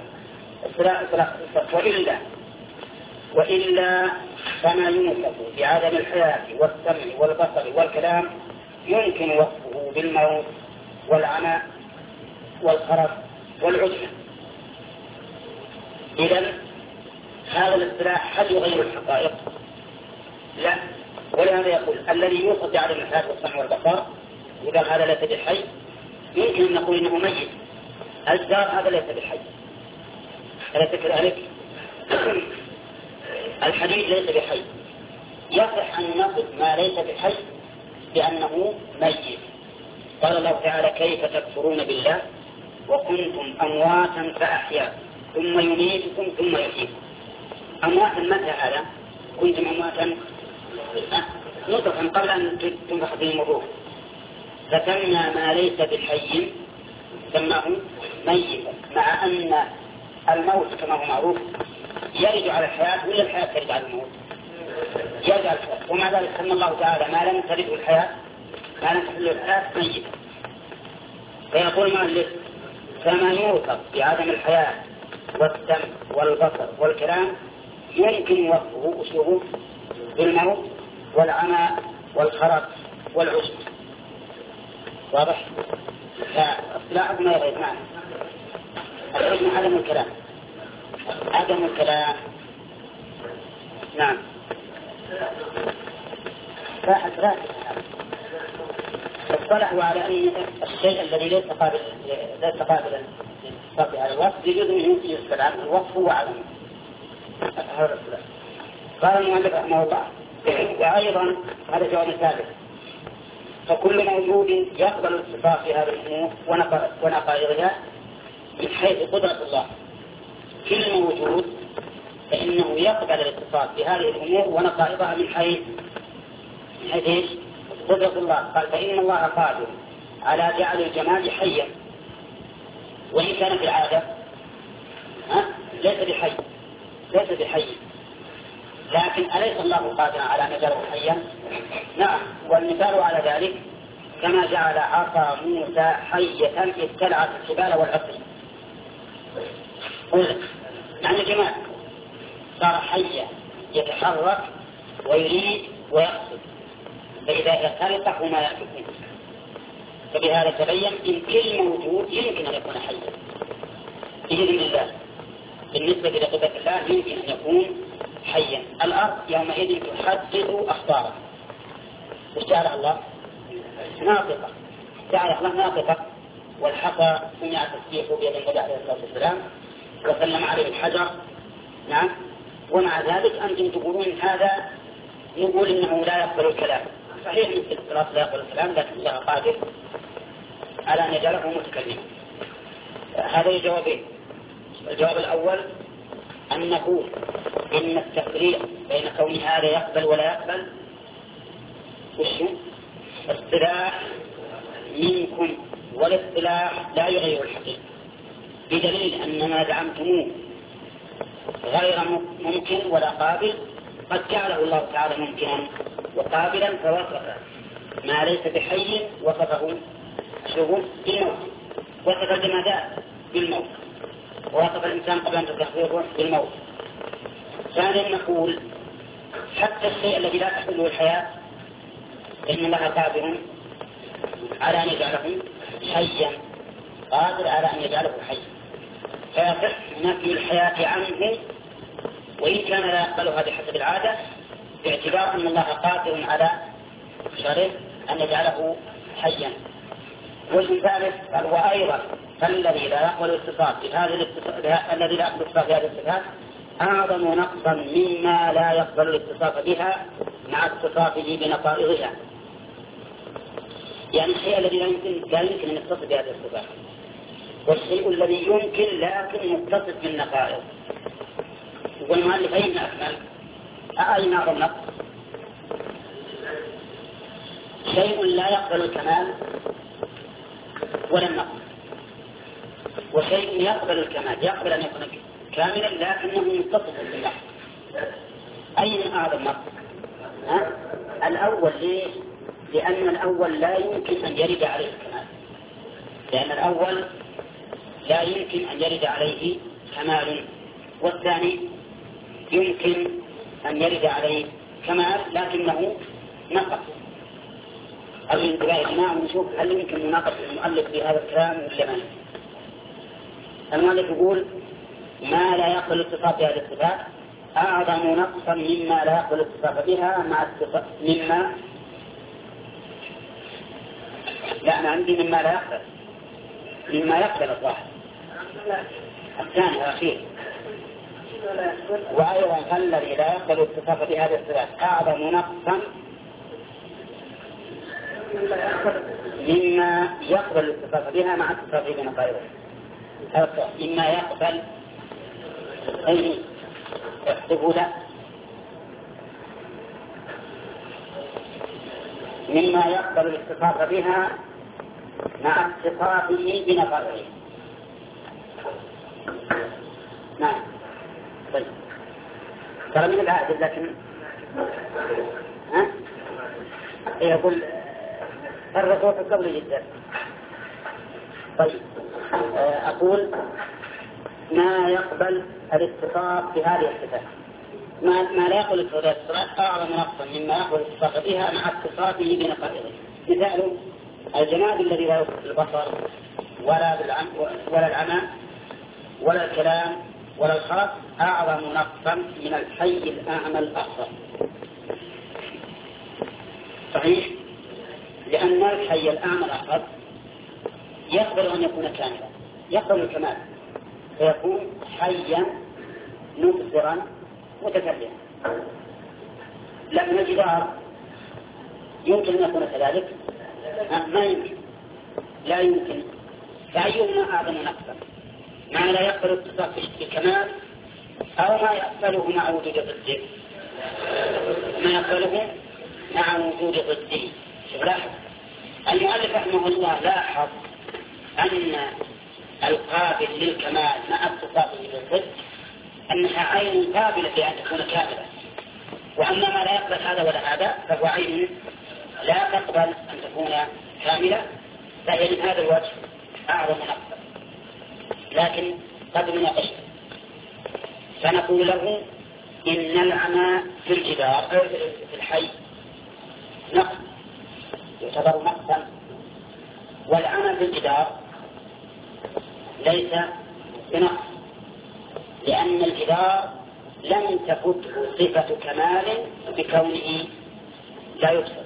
وإلا وإلا فما يوصف بعدم الحياة والسمع والبصر والكلام يمكن وصفه بالموت والعمى والخرف والعجمة. إذن هذا الاصطلاح هل يغير الحقائق؟ لا. ولهذا يقول الذي يوصف بعدم الحياة والسمع والبصر إذا هذا ليس بالحي، يمكن أن نقول إنه ميت. الجار هذا ليس بالحي، أليس كذلك؟ الحديد ليس بحي، يصح أن نصف ما ليس بحي بأنه ميت. قال الله تعالى: كيف تكفرون بالله وكنتم أمواتا فأحياكم ثم يميتكم ثم يحييكم. أمواتا متى هذا؟ كنتم أمواتا نطفا قبل أن تنفخ فيهم الروح، فسمى ما ليس بالحي سماه ميتا، مع أن الموت كما هو معروف يرد على الحياة ولا الحياة ترد على الموت؟ يرد على الحياة، ومع ذلك سمى الله تعالى ما لم ترده الحياة ما لم تحله الحياة ميتا. فيقول المؤلف: فما يوصف بعدم الحياة والسمع والبصر والكلام يمكن وصفه أسلوبه بالموت والعمى والخرق والعجب. واضح؟ فاصطلاحكم ما يغيب معنا. العجب عدم الكلام، عدم الكلام. نعم. راحت راحت اصطلحوا على أن الشيء الذي ليس قابل ليس قابلا للصرف على الوصف يجوز منه يسأل عنه الوصف هو عدم. هذا الكلام. قال المؤلف رحمه الله: وأيضا هذا جواب ثالث، فكل موجود يقبل الاتصاف بهذه الأمور ونقائضها من حيث قدرة الله. كل موجود فإنه يقبل الاتصاف بهذه الأمور ونقائضها من حيث من حيث إيش؟ قدرة الله. قال: فإن الله قادر على جعل الجماد حيا، وإن كان في العادة ليس بحي ليس بحي لكن أليس الله قادرا على أن يجعله حيا؟ نعم. والمثال على ذلك كما جعل عصا موسى حية ابتلعت الجبال والعصي. يعني جماد صار حيا يتحرك ويريد ويقصد، فإذا ارتبطه ما يأكلون. فبهذا تبين إن كل موجود يمكن أن يكون حيا بإذن الله. بالنسبة لقدرة الله يمكن أن يكون حيا. الأرض يومئذ تحدث أخبارها. وجعل الله ناطقة، جعل الله ناطقة، والحصى سمع تسبيحه بيد النبي عليه الصلاة والسلام وسلم عليه الحجر. نعم. ومع ذلك أنتم تقولون هذا، نقول إنه لا يقبل الكلام. صحيح مثل الصلاة لا يقبل الكلام، لكن الله قادر على أن يجعله متكلما. هذا الجوابين. الجواب الأول أن نقول إن التفريق بين كون هذا يقبل ولا يقبل وشو؟ اصطلاح منكم، والاصطلاح لا يغير الحقيقة، بدليل أن ما زعمتموه غير ممكن ولا قابل قد جعله الله تعالى ممكنا وقابلا، فوصف ما ليس بحي وصفه شغل بالموت، وصف الجمادات بالموت، ووصف الإنسان قبل أن تتخذ الروح بالموت. ثانيا نقول حتى الشيء الذي لا تحله الحياة إن الله قادر على أن يجعله حيا، قادر على أن يجعله حيا، فيصح نفي الحياة عنه وإن كان لا يقبلها بحسب العادة، باعتبار أن الله قادر على شرط أن يجعله حيا. والثالث قال: وأيضا فالذي لا يقبل الاتصاف بهذه الاتصاف الذي لا يقبل الاتصاف بهذه الصفات أعظم نقصا مما لا يقبل الاتصاف بها مع اتصافه بنقائضها. يعني الشيء الذي لا يمكن لا يمكن أن يتصف بهذه الصفات، والشيء الذي يمكن لكن متصف بالنقائض. والمؤلف أين أكمل؟ أين أعظم نقص؟ شيء لا يقبل الكمال ولا النقص، وشيء يقبل الكمال، يقبل أن يكون كاملا لكنه متصف بالله. أين أعظم نقص؟ ها؟ الأول. ليش؟ لأن الأول لا يمكن أن يرد عليه الكمال، لأن الأول لا يمكن أن يرد عليه كمال، والثاني يمكن أن يرد عليه كمال لكنه نقص. الانتباه يا جماعة ونشوف هل يمكن مناقشة المؤلف بهذا الكلام ولا لا. المؤلف يقول: ما لا يقبل الاتصاف بهذه الصفات أعظم نقصا مما لا يقبل الاتصاف بها مع اتصاف مما لا أنا عندي مما لا يقبل مما يقبل الظاهر. الثاني الأخير وأيضا الذي لا يقبل اتصاف بهذه الصفات أعظم نقصا مما يقبل الاتصاف بها مع اتصافه بنقائضه. مما يقبل أي يحسب له مما يقبل الاتصاف بها مع اتصافه بنقائضه. نعم. طيب ترى من العادل لكن ها يقول الرسول قبل جدا. طيب أقول ما يقبل الاتصاف بهذه الصفات ما, ما لا يقبل الاتصاف أعظم نقصا مما يقبل الاتصاف بها مع اتصافه بنقائضه. مثال الجماد الذي لا يوصف البصر ولا بالعم ولا العمى ولا الكلام ولا الخاص أعظم نقصا من الحي الأعمى الأخضر. صحيح؟ لأن الحي الأعمى الأخضر يقبل أن يكون كاملا، يقبل الكمال فيكون حيا مبصرا متكلما. لكن الجدار يمكن أن يكون كذلك؟ ما يمكن، لا يمكن. فأيهما أعظم نقصا؟ ما لا يقبل اتصاف بالكمال أو ما يقبله مع وجود ضده؟ ما يقبله مع وجود ضده. لاحظ المؤلف رحمه الله لاحظ أن القابل للكمال مع اتصافه بالضد أنها عين قابلة لأن تكون كاملة، وأما ما لا يقبل هذا ولا هذا فهو عين لا تقبل أن تكون كاملة، فهي من هذا الوجه أعظم نقصا. لكن قد نناقشه فنقول له إن العمى في الجدار في الحي نقص يعتبر نقصا، والعمى في الجدار ليس بنقص، لأن الجدار لم تفته صفة كمال بكونه لا يبصر،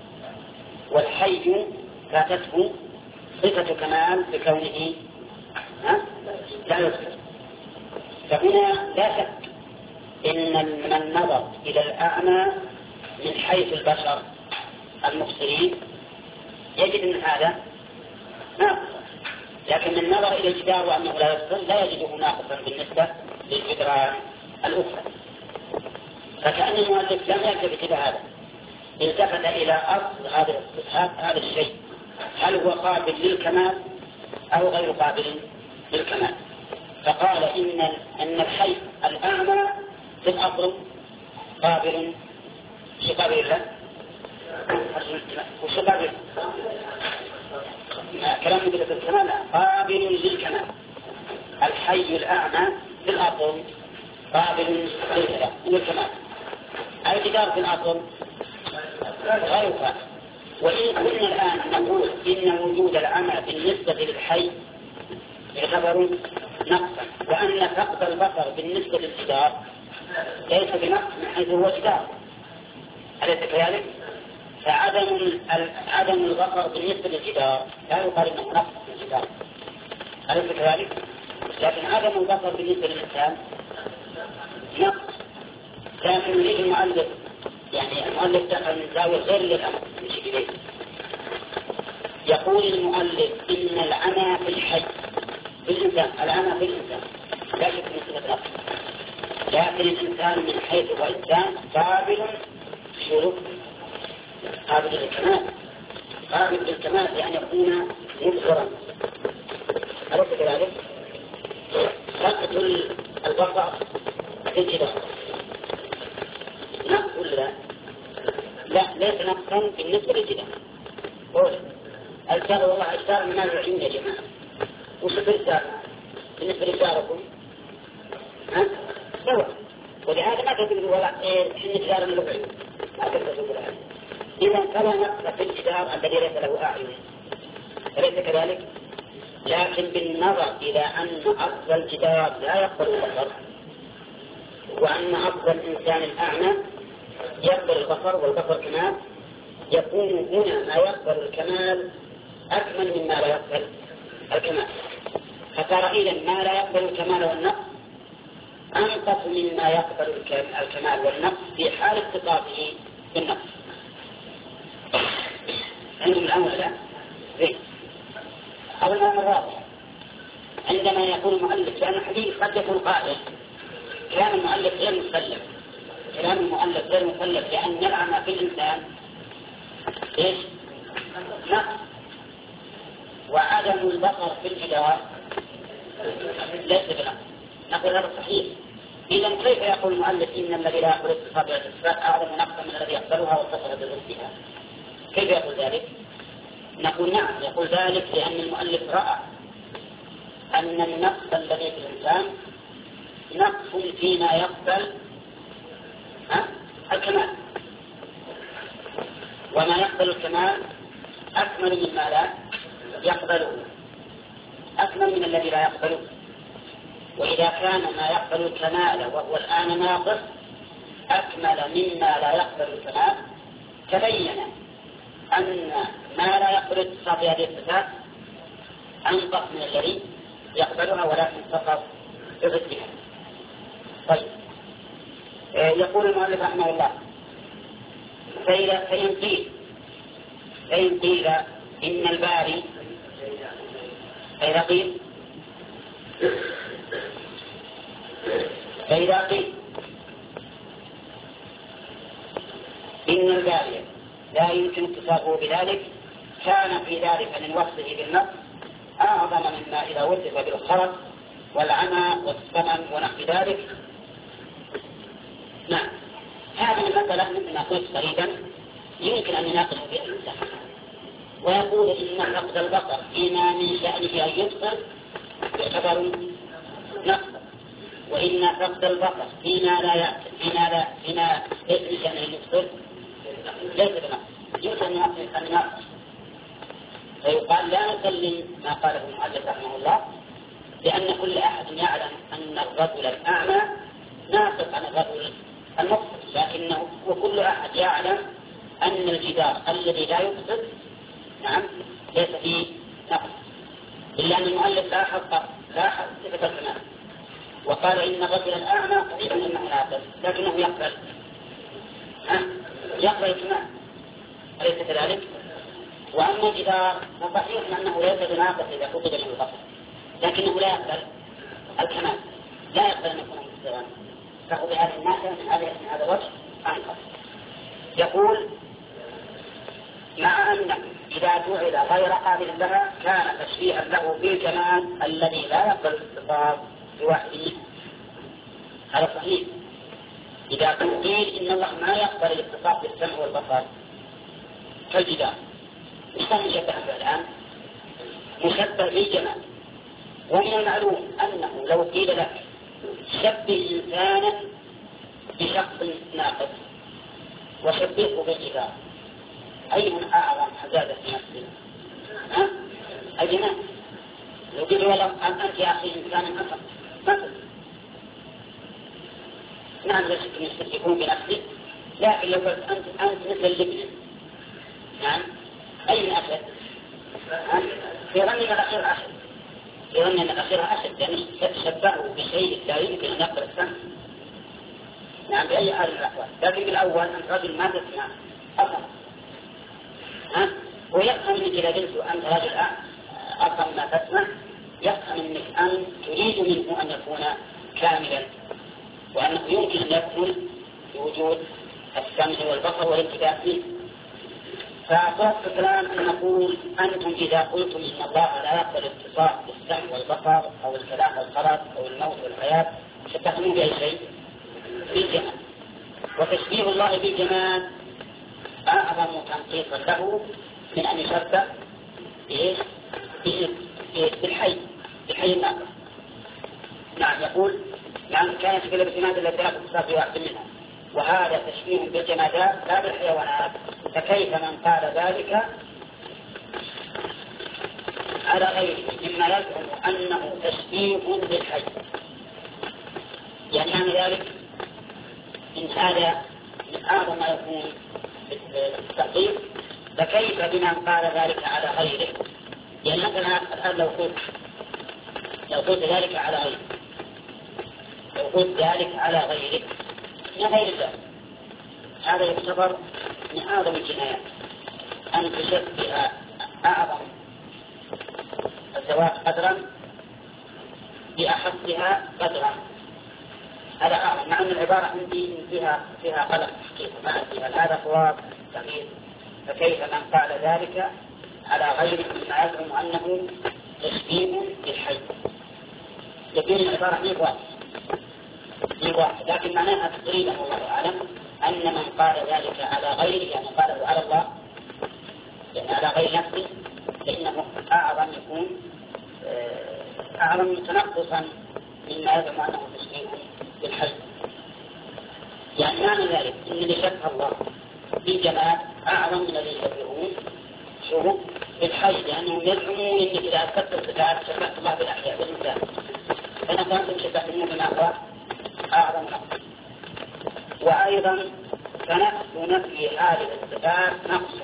والحي فاتته صفة كمال بكونه لا يبصر. فهنا لا شك إن من النظر إلى الأعمى من حيث البشر المبصرين يجد أن هذا ناقصا، لكن النظر إلى الجدار وأنه لا يبصر لا يجده ناقصا بالنسبة للجدران الأخرى. فكأن المؤلف لم يلتفت إلى هذا، التفت إلى أصل هذا هذا الشيء، هل هو قابل للكمال أو غير قابل للكمال. فقال إن أن الحي الأعمى في الأصل قابل شو قابل له؟ وشو قابل؟ كلام يقول في الكمال قابل للكمال. الحي الأعمى في الأصل قابل للكمال. الجدار في الأصل غير قابل. وإن كنا الآن نقول إن وجود العمى بالنسبة للحي يعتبر نقصا، وأن فقد البصر بالنسبة للجدار ليس بنقص من حيث هو جدار، أليس كذلك؟ فعدم عدم البصر بالنسبة للجدار لا يقال إنه نقص من الجدار، أليس كذلك؟ لكن عدم البصر بالنسبة للإنسان نقص. لكن يريد المؤلف يعني المؤلف دخل من زاوية غير للأمر إليه. يقول المؤلف إن العمى في الحي في الإنسان، العمى في الإنسان لا شك من صفة نقص، لكن الإنسان من حيث هو إنسان قابل شروط قابل للكمال، قابل للكمال يعني يكون مبصرا، أليس كذلك؟ فقد البصر في الجدار نقص ولا لا؟ لا ليس نقصا بالنسبة للجدار. قول الجدار والله الجدار من العين يا جماعة، وش في الجدار بالنسبة لجداركم؟ ها؟ سوا. ولهذا ما تقول والله إيه حين الجدار من العين ما تقدر تقول هذا. إذا فلا نقص في الجدار الذي ليس له أعين، أليس كذلك؟ لكن بالنظر إلى أن أصل الجدار لا يقبل البصر، وأن أصل الإنسان الأعمى يقبل البصر والبصر كمال، يكون هنا ما يقبل الكمال أكمل مما لا يقبل الكمال. فترى إذن ما لا يقبل الكمال والنقص أنقص مما يقبل الكمال والنقص في حال اتصافه بالنقص. عندهم الأمر لا زين. أو الأمر الرابع عندما يكون المؤلف، لأن الحديث قد يكون قائل كلام المؤلف غير مسلم، كلام المؤلف غير مسلم، لأن يلعن في الإنسان إيش؟ نقص، وعدم البصر في الجدار ليس بنقص. نقول هذا صحيح. إذا كيف يقول المؤلف إن الذي لا يقبل اتصاف بالصفات أعظم نقصا من الذي يقبلها واتصل بضدها؟ كيف يقول ذلك؟ نقول نعم، يقول ذلك لأن المؤلف رأى أن النقص الذي في الإنسان نقص فيما يقبل الكمال، وما يقبل الكمال أكمل مما لا يقبله، أكمل من الذي لا يقبله. وإذا كان ما يقبل الكمال وهو الآن ناقص أكمل مما لا يقبل الكمال، تبين أن ما لا يقبل اتصاف هذه الصفات أنقص من الذي يقبلها، ولكن فقط بضدها. طيب، يقول المؤلف رحمه الله: فإن قيل فإن قيل إن الباري فإذا قيل فإذا قيل إن الباري لا يمكن اتصافه بذلك، كان في ذلك من وصفه بالنقص أعظم مما إذا وصف بالخرق والعمى والسمم ونحو ذلك. نعم، هذه المسألة مثل ما قلت قريبا يمكن أن يناقش فيها الإنسان ويقول إن فقد البصر فيما من شأنه أن يبصر يعتبر نقصا، وإن فقد البصر فيما لا يأكل فيما لا فيما ليس من شأنه أن يبصر ليس بنقص، يمكن أن يناقش. فيقال لا نسلم ما قاله المؤلف رحمه الله، لأن كل أحد يعلم أن الرجل الأعمى ناقص عن الرجل المبصر، لكنه وكل أحد يعلم أن الجدار الذي لا يبصر نعم ليس فيه نقص، إلا أن المؤلف لا حق لا حق صفة الكمال، وقال إن الرجل الأعمى صحيح أنه ناقص لكنه يقبل ها يقبل الكمال، أليس كذلك؟ وأما الجدار فصحيح أنه ليس بناقص إذا فقد له البصر، لكنه لا يقبل الكمال، لا يقبل أن يكون مستوى، فهو بهذه الناحية من هذا من هذا الوجه أنقص. يقول: مع أن إذا جعل غير قابل لها كان تشبيها له بالجمال الذي لا يقبل الاتصاف بواحده. هذا صحيح. إذا قيل إن الله ما يقبل الاتصاف بالسمع والبصر كالجدار، مش كان مشبه الآن؟ مشبه بالجمال. ومن المعلوم أنه لو قيل لك شبه إنسانا بشخص ناقص وشبهه بالجدار، أي من أعظم حزازة في نفسه؟ ها؟ الجمال. لو قيل والله أنت يا أخي إنسان أخر مثل نعم لا شك أن يكون بنفسه، لكن لو قلت أنت أنت مثل اللبن نعم أي من أشد؟ في ظننا الأخير أشد، في ظننا الأخير أشد، يعني شبهه بشيء لا يمكن أن يقبل السمع نعم بأي حال من الأحوال. لكن بالأول أنت رجل ما تسمع أصلا، ها ويفهم منك إذا قلت أنت رجل أصلا ما تسمع، يفهم منك أن تريد منه أن يكون كاملا، وأنه يمكن أن يكمل بوجود السمع والبصر والانتباه فيه. فأصاب الكلام أن نقول أنتم إذا قلتم إن الله لا يقبل اتصاف بالسمع والبصر أو الكلام والخلق أو الموت والحياة، شبهتم بأي شيء؟ بالجمال. وتشبيه الله بالجمال أعظم تنقيصا له من أن يشبه بالحي بالحي الناقص. نعم، يقول نعم كانت في الابتماد التي لا تتصاف في واحد منها، وهذا تشبيه بالجمادات لا بالحيوانات، فكيف من قال ذلك على غيره مما يزعم أنه تشبيه بالحي؟ يعني أن ذلك إن هذا من أعظم ما يكون التقدير، فكيف بمن قال ذلك على غيره؟ يعني مثلا الآن لو قلت لو قلت ذلك على غيره لو قلت ذلك على غيرك من غير الله، هذا يعتبر من أعظم الجنايات، أن تشبه أعظم الزواج قدرا بأحسها قدرا، هذا أعظم، مع أن العبارة عندي فيها فيها قلق حقيقة ما فيها، هذا خلاص تغيير. فكيف من قال ذلك على غيره مما يزعم أنه تشبيه بالحي؟ يبين العبارة غير واحد، لكن معناها تقريبا والله أعلم أن من قال ذلك على غيره يعني قاله على الله يعني على غير نفسه فإنه أعظم يكون أعظم تنقصا مما يزعم أنه تشبيه بالحي. يعني معنى ذلك أن اللي شبه الله بالجمال أعظم من الذي يشبهون شو بالحي، لأنهم يزعمون أنك إذا أثبت الصفات شبهت الله بالأحياء بالإنسان، فنحن أنتم شبهتموه بما هو أعظم نقص. وأيضا فنفس نفي هذه الصفات نقص،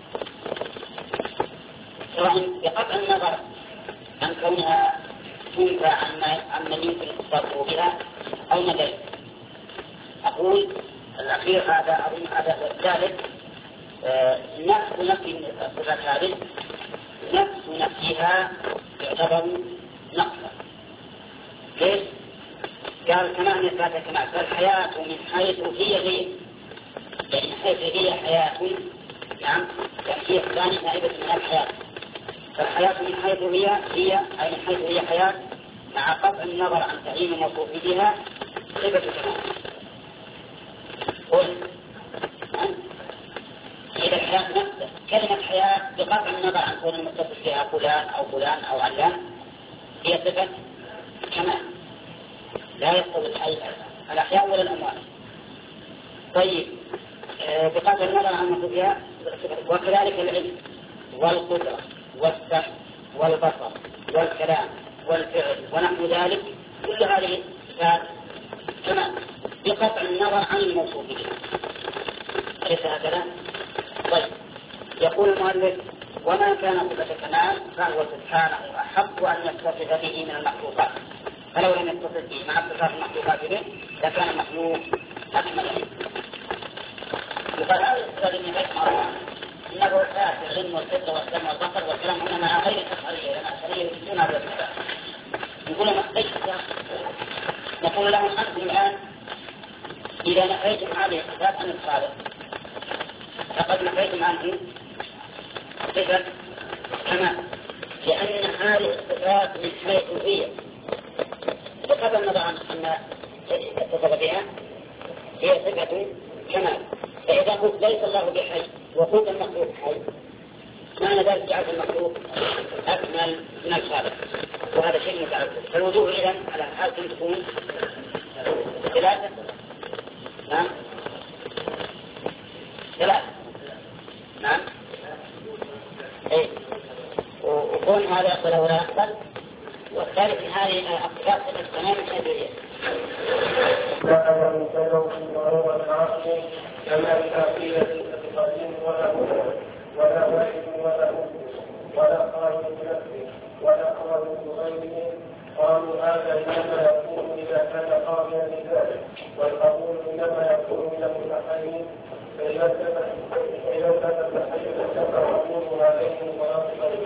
سواء بقطع النظر عن كونها تنفى عما يمكن التصرف بها أو مدى. أقول الأخير هذا أظن هذا والثالث نفس نفي الصفات هذه نفس نفيها يعتبر نقصا. ليش؟ قال كما أن إثباتها كما فالحياة من حيث هي غير، يعني حيث هي حياة، نعم يعني هي ثاني نائبة من الحياة، فالحياة من حيث هي هي أي من حيث هي حياة مع قطع النظر عن تعيين الموصوف بها صفة كمال. قل إذا الحياة نفسها كلمة حياة بقطع النظر عن كون المتصف بها فلان أو فلان أو علان هي صفة كمال، لا يستوي الحي الأحياء ولا الأموات. طيب آه بقطع النظر عن الموصوف بها، وكذلك العلم والقدرة والسمع والبصر والكلام والفعل ونحو ذلك، كل هذه صفات كمال بقطع النظر عن الموصوف به، أليس هكذا؟ طيب يقول المؤلف وما كان صفة كمال فهو سبحانه أحق أن يتصف به من المخلوقات، فلو لم يتصف به مع صفات المخلوقات به لكان المخلوق أكمل. يقال هذا الصفات من غير معروف إنه الآن العلم والفطر والسمع والبصر والكلام هنا مع غير الأشعرية، لأن الأشعرية يثبتون هذا الصفات. نقول لهم ليش نقول لهم أنتم الآن إذا نفيتم هذه الصفات عن الخالق فقد نفيتم عنه صفة كمال، لأن هذه الصفات من حيث هي بقدر النظر عن أن اتصف بها هي صفة كمال. فإذا قلت ليس الله بحي وقلت المخلوق حي معنى ذلك جعل المخلوق أكمل من الخالق، وهذا شيء متعذر. فالوضوء إذن على حال تكون ثلاثة، نعم ثلاثة، نعم إيه، وكون هذا يقبل ولا يقبل. والثالث من هذه الصفات التمام الأدوية لا أمر سلوك وهو العاقل كما الكافية القديم ولا ولا واحد ولا ولا خالق بنفسه ولا خالق بغيره. قالوا هذا إنما يكون إذا كان قابلا لذلك، والقبول إنما يكون من المتحيز، فإذا كان التحيز فالقبول عليه ونصبه.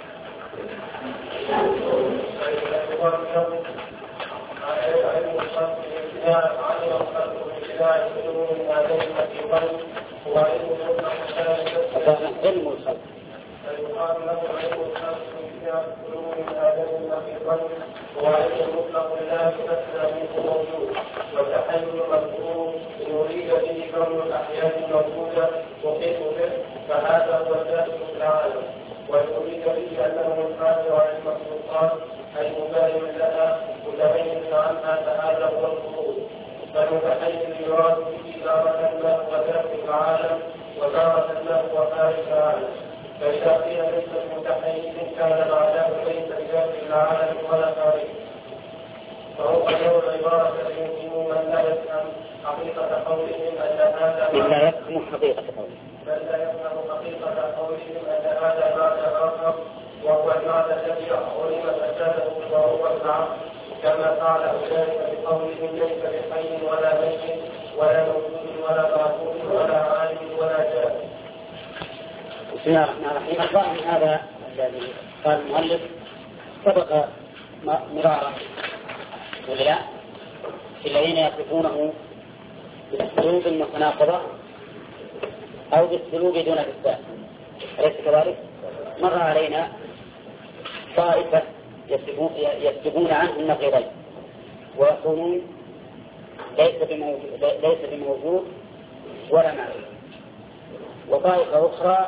فإذا كان علم الخلق الابتداء علم الخلق الابتداء بدون من هذين الحقيقين هو علم علم الخلق، فيقال له علم الخلق الابتداء بدون من هذين الحقيقين هو علم مطلق لا يتمثل منه موجود، والتحيز مذكور يريد به كون الأحياء موجودة وكيف به فهذا هو الذات العالم، ويريد به أنه القادر على المخلوقات المباين لها متبين عنها فهذا هو الخروج. فالمتحيز يراد به تارة ما هو داخل العالم وتارة ما هو خارج العالم، فإذا قيل ليس المتحيز كان معناه ليس بداخل العالم ولا خارجه، فهو غير العبارة يمكن من لا يفهم حقيقة قولهم أن هذا من لا يفهم حقيقة قولهم من لا يفهم حقيقة قولهم أن هذا معنى آخر وهو المعنى الذي علم فساده وهو العقل، كما قال أولئك بقولهم ليس بحي ولا ميت ولا موجود ولا معبود ولا عالم ولا جاهل. بسم الله الرحمن الرحيم. الظاهر من هذا الذي قال المؤلف سبق مرارا ولا لا في الذين يصفونه بالسلوب المتناقضة أو بالسلوب دون إثبات، أليس كذلك؟ مر علينا طائفة يكتبون عنه النقيضين ويقولون ليس بموجود, ليس بموجود ولا معلوم، وطائفة أخرى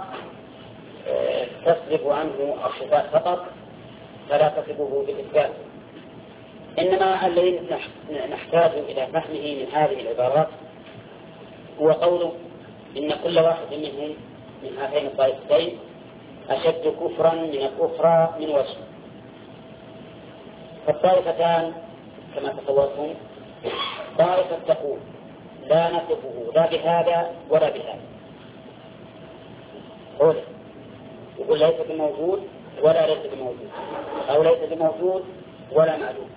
تصرف عنه الصفات فقط فلا تصفه بالإثبات. إنما الذي نحتاج إلى فهمه من هذه العبارات هو قوله إن كل واحد منهم من هاتين الطائفتين أشد كفرا من الأخرى من وجه. فالطائفتان كما تصورتم طائفة تقول لا نصفه لا بهذا ولا بهذا، قول يقول ليس بموجود ولا ليس بموجود أو ليس بموجود ولا معلوم.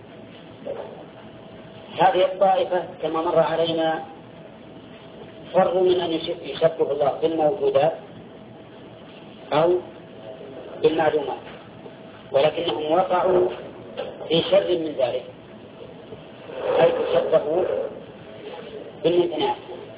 هذه الطائفة كما مر علينا فروا من أن يشبه الله بالموجودات أو بالمعلومات، ولكنهم وقعوا في شر من ذلك حيث شبهوا بالممتنعات.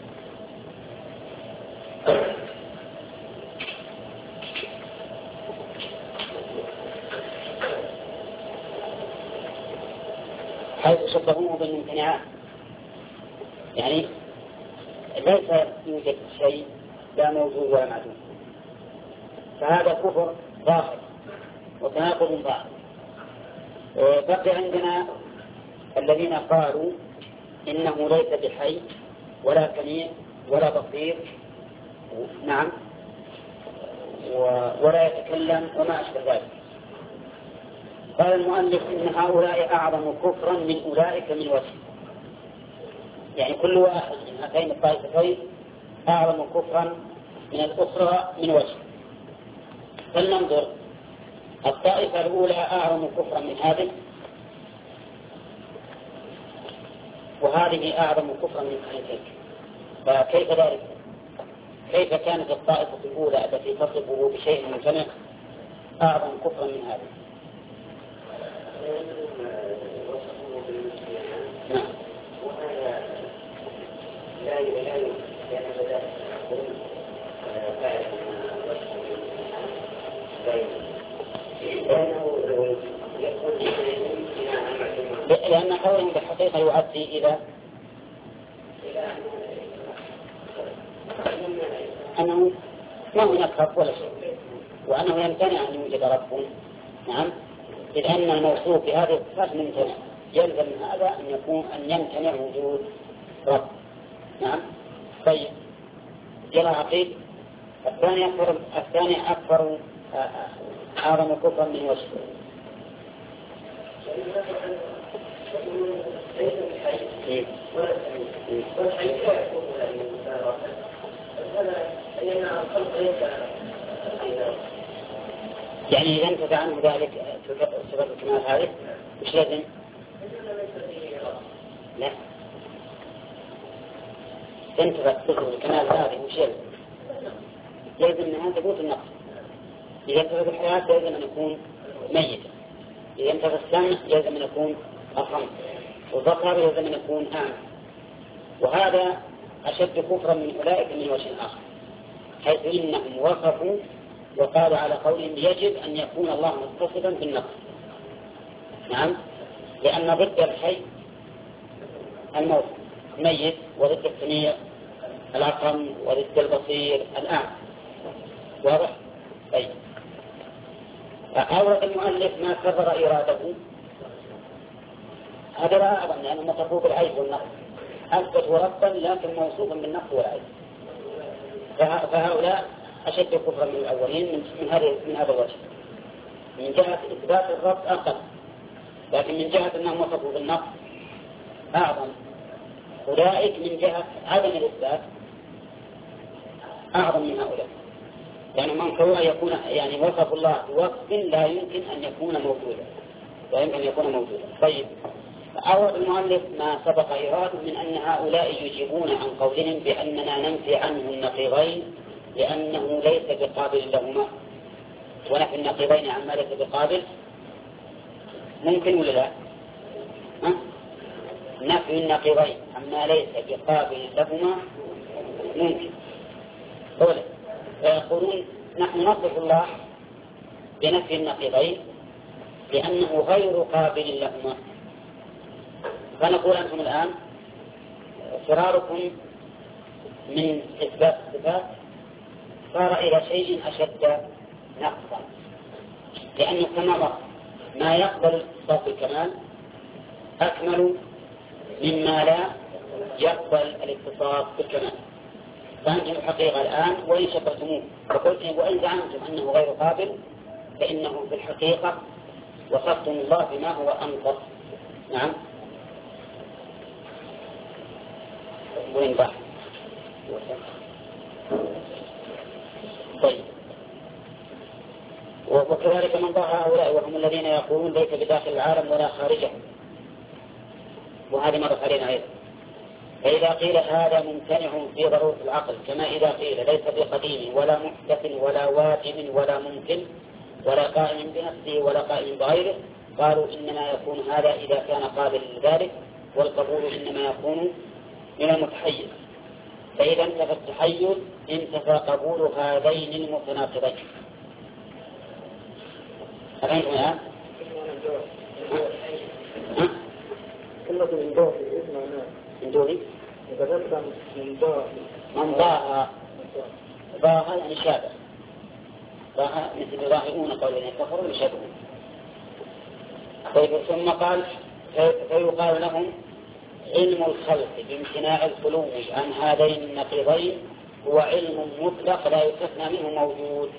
حيث شبهوه بالممتنعات، يعني ليس يوجد شيء لا موجود ولا معدوم، فهذا كفر ظاهر وتناقض ظاهر. بقي عندنا الذين قالوا إنه ليس بحي ولا سميع ولا بصير، نعم، ولا يتكلم وما أشبه ذلك. قال المؤلف إن هؤلاء أعظم كفرا من أولئك من وجه، يعني كل واحد من هاتين الطائفتين أعظم كفرا من الأخرى من وجه. فلننظر الطائفة الأولى أعظم كفرا من هذه، وهذه أعظم كفرا من هذه، فكيف ذلك؟ كيف كانت الطائفة الأولى التي تصفه بشيء ممتنع أعظم كفرا من هذه؟ نعم. وهذا لا لا لأن بدأ لأن قوله بالحقيقة يؤدي إلى أنه ما هناك رب ولا شيء، وأنه يمتنع أن يوجد رب. نعم، إذ أن الموصوف بهذه الصفات ممتنع، يلزم من هذا أن يكون أن يمتنع وجود رب. نعم. طيب، يلا عقيل الثاني أكثر الثاني أكثر أعظم كفرا من وجه. يعني إذا انتفع عنه ذلك صفة الكمال هذه مش لازم؟ لا، تنتفع صفة الكمال هذه مش لازم، لازم أنها تثبت النقص. إذا انتفع الحياة لازم أن يكون ميتا، إذا انتفع السمع لازم أن يكون أصم، والبصر لازم أن يكون أعمى. وهذا أشد كفرا من أولئك من وجه آخر، حيث إنهم وقفوا وقالوا على قولهم يجب أن يكون الله متصفا بالنقص. نعم، لأن ضد الحي الموت ميت، وضد السميع الأقم، وضد البصير الأعمى. واضح؟ طيب، أورد المؤلف ما كرر إرادته، هذا لا أظن لأنه مصفوف بالعيب والنقص، أثبتوا ربا لكن موصوفا بالنقص والعيب. فهؤلاء أشد كفرا من الأولين من هذا من هذا الوجه، من جهة إثبات الرب أقل، لكن من جهة أنهم وصفوا بالنقص أعظم. أولئك من جهة عدم الإثبات أعظم من هؤلاء، يعني من كونه يكون يعني وصف الله بوصف لا يمكن أن يكون موجودا، لا يمكن أن يكون موجودا. طيب، أورد المؤلف ما سبق إيراده من أن هؤلاء يجيبون عن قولهم بأننا ننفي عنه النقيضين لأنه ليس بقابل لهما، ونفي النقيضين عما ليس بقابل ممكن ولا لا؟ ها؟ نفي النقيضين عما ليس بقابل لهما ممكن. أولا فيقولون نحن نصف الله بنفي النقيضين لأنه غير قابل لهما، فنقول أنتم الآن فراركم من إثبات الصفات صار إلى شيء أشد نقصا، لأنه كما ما يقبل الاتصاف بالكمال أكمل مما لا يقبل الاتصاف بالكمال. فأنتم الحقيقة الآن وإن شبهتموه وقلتم وإن زعمتم أنه غير قابل فإنه في الحقيقة وصفتم الله بما هو أنقص. نعم. وين بقى؟ طيب. وكذلك من ضاع هؤلاء وهم الذين يقولون ليس بداخل العالم ولا خارجه، وهذه مرت علينا أيضا. فإذا قيل هذا ممتنع في ضرورة العقل كما إذا قيل ليس بقديم ولا محدث ولا واجب ولا ممكن ولا قائم بنفسه ولا قائم بغيره، قالوا إنما يكون هذا إذا كان قابل لذلك، والقبول إنما يكون من المتحيز. فإذا انتفى التحيز انتفى قبول هذين المتناقضين. أفهمتم الآن؟ كلمة من ضاء إيش معناه؟ من دوني؟ يتكلم من ضاء من ضاء ضاء يعني شابه، ضاء مثل يضاهئون قولنا كفروا يشابهون. طيب ثم قال فيقال لهم علم الخلق بامتناع الخلو عن هذين النقيضين هو علم مطلق لا يستثنى منه موجود.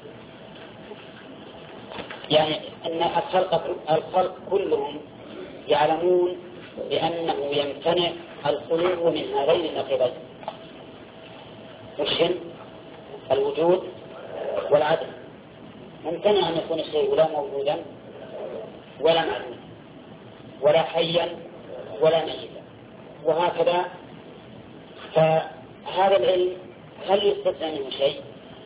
يعني أن الخلق, الخلق كلهم يعلمون بأنه يمتنع الخلو من هذين النقيضين، وشن الوجود والعدم. ممتنع أن يكون الشيء لا موجودا ولا معلوم ولا حيا ولا ميتا، وهكذا. فهذا العلم هل يستثنى منه شيء؟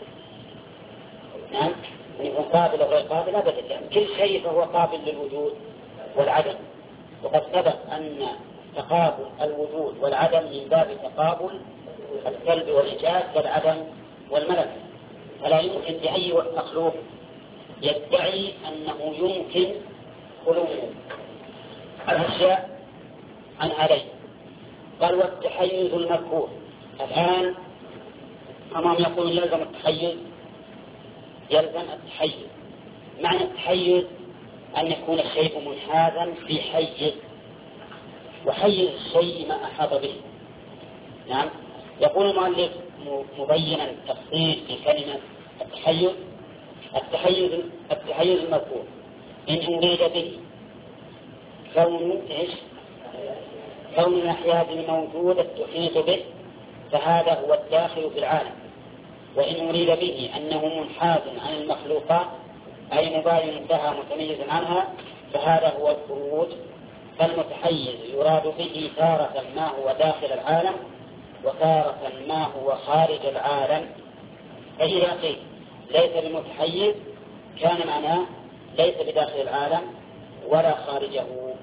نعم، أن يكون قابل أو غير قابل أبدا، لأن كل شيء فهو قابل للوجود والعدم، وقد ثبت أن تقابل الوجود والعدم من باب تقابل السلب والإيجاد كالعدم والملك. فلا يمكن لأي مخلوق يدعي أنه يمكن خلو الأشياء عن هذين. قال والتحيز المذكور الآن أمام يقول يلزم التحيز، يلزم التحيز. معنى التحيز أن يكون الشيء منحازا في حيز، وحيز الشيء ما أحاط به. نعم. يقول المؤلف مبينا تفصيل لكلمة التحيز. التحيز التحيز المذكور إن أريد به كون إيش؟ كون الأحياء الموجودة تحيط به فهذا هو الداخل في العالم، وإن أريد به أنه منحاز عن المخلوقات أي مباين لها متميز عنها فهذا هو الخروج. فالمتحيز يراد به تارة ما هو داخل العالم وتارة ما هو خارج العالم. فإذا قيل ليس بمتحيز كان معناه ليس بداخل العالم ولا خارجه.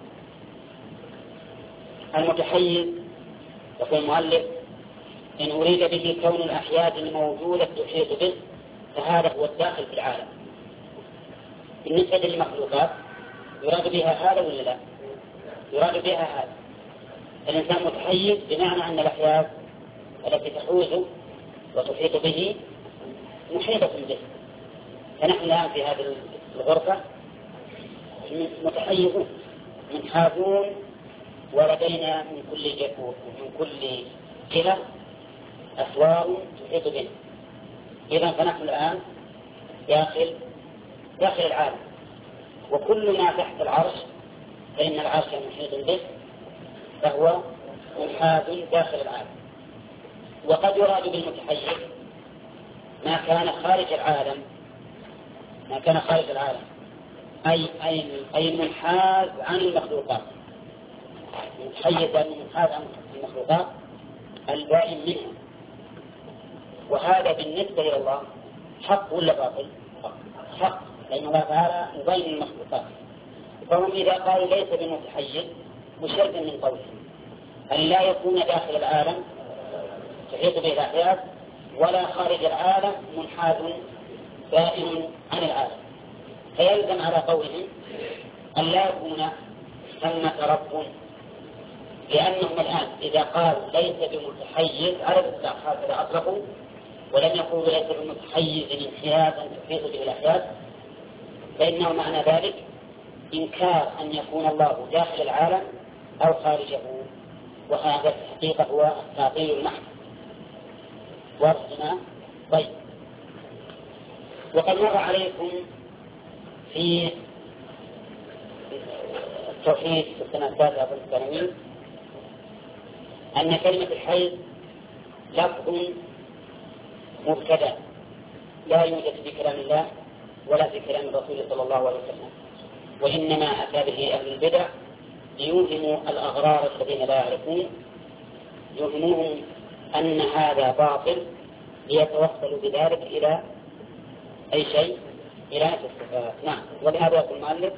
المتحيز يقول المؤلف إن أريد به كون الأحياء الموجودة تحيط به فهذا هو الداخل في العالم. بالنسبة للمخلوقات يراد بها هذا ولا لا؟ يراد بها هذا. الإنسان متحيز بمعنى أن الأحياء التي تحوز وتحيط به محيطة به. فنحن الآن في هذه الغرفة متحيزون منحازون ولدينا من كل جهة من كل جهة أسوار تحيط به. إذا فنحن الآن داخل داخل العالم، وكل ما تحت العرش فإن العرش محيط به فهو منحاز داخل العالم. وقد يراد بالمتحيز ما كان خارج العالم ما كان خارج العالم أي أي أي المنحاز عن المخلوقات. متحيزا منحاز عن المخلوقات البائن منها. وهذا بالنسبة إلى الله حق ولا باطل؟ حق، لأن الله تعالى مبين المخلوقات. فهم إذا قالوا ليس بمتحيز مشرد من قولهم أن لا يكون داخل العالم تحيط به الأحياء ولا خارج العالم منحاز بائن عن العالم، فيلزم على قولهم أن لا يكون ثمة رب، لأنهم الآن إذا قالوا ليس بمتحيز على الإطلاق هكذا أطلقوا ولم يقولوا ليس بمتحيز انحيازا تحيط به الأحياء، فإنه معنى ذلك إنكار أن يكون الله داخل العالم أو خارجه، وهذا في الحقيقة هو التعطيل المحض. واضح؟ طيب، وقد مر عليكم في التوحيد في السنة السابقة في الثانوين أن كلمة الحيض لفظ مبتدأ لا يوجد في كلام الله ولا في كلام الرسول صلى الله عليه وسلم، وإنما أتى به أهل البدع ليوهموا الأغرار الذين لا يعرفون، يوهموهم أن هذا باطل ليتوصلوا بذلك إلى أي شيء؟ إلى الصفات. نعم، ولهذا يقول المؤلف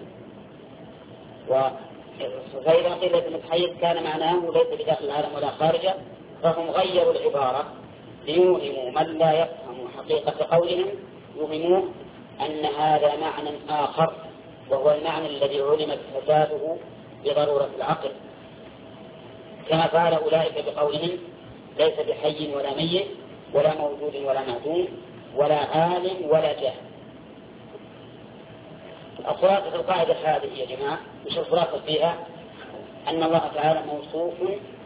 فإذا قيل المتحيز كان معناه ليس بداخل العالم ولا خارجه، فهم غيروا العبارة ليوهموا من لا يفهم حقيقة قولهم، يوهموه أن هذا معنى آخر وهو المعنى الذي علمت فساده بضرورة العقل، كما فعل أولئك بقولهم ليس بحي ولا ميت ولا موجود ولا معدوم ولا عالم ولا جاهل. الخلاصة القاعدة هذه يا جماعة مش الخلاصة فيها أن الله تعالى موصوف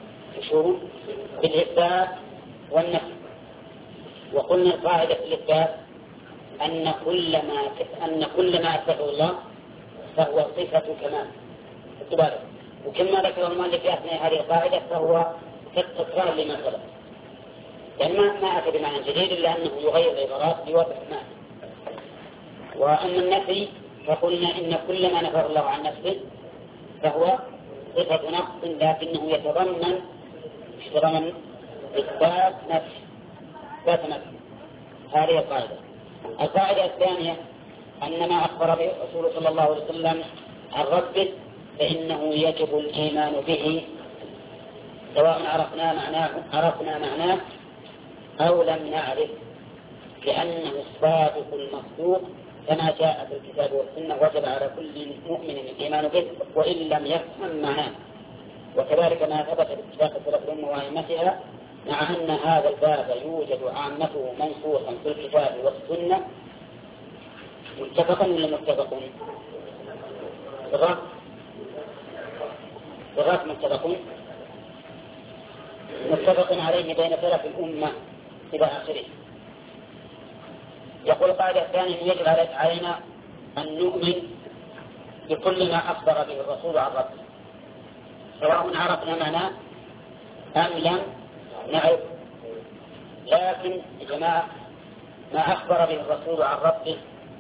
بالإثبات والنفي، وقلنا القاعدة في الإثبات أن كل ما أن كل ما أثبته الله فهو صفة كمال. وكما ذكر المؤلف في أثناء هذه القاعدة فهو كالتكرار لما سبق، يعني ما أتى بمعنى جديد إلا أنه يغير العبارات ليوضح ما. وأما النفي فقلنا إن كل ما نفر الله عن نفسه فهو صفة نقص، لكنه يتضمن يتضمن إثبات نفس إثبات نفس. هذه القاعدة. القاعدة الثانية أن ما أخبر به الرسول صلى الله عليه وسلم عن ربه فإنه يجب الإيمان به سواء عرفنا معناه عرفنا معناه أو لم نعرف، لأنه الصادق المصدوق كما جاء في الكتاب والسنة وجب على كل مؤمن الإيمان به وإن لم يفهم معناه. وكذلك ما ثبت باتفاق سلف الأمة وأئمتها، مع أن هذا الباب يوجد عامته منصوصا في الكتاب والسنة. متفقا ولا متفقون؟ بالرأس بالرأس متفقون متفق عليه بين سلف الأمة إلى آخره. يقول القاعدة الثانية يجب علينا أن نؤمن بكل ما أخبر به الرسول عن ربه سواء عرفنا معناه أم لم نعرف. لكن يا جماعة ما أخبر به الرسول عن ربه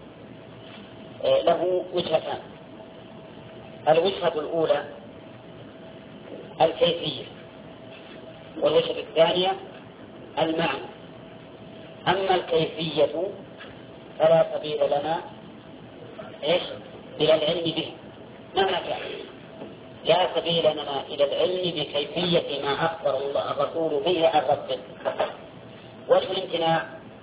له وجهتان. الوجهة الأولى الكيفية، والوجهة الثانية المعنى. أما الكيفية فلا سبيل لنا إيش إلى العلم به مهما كان، لا سبيل لنا إلى العلم بكيفية ما أخبر الله الرسول به عن ربه. وجه الامتناع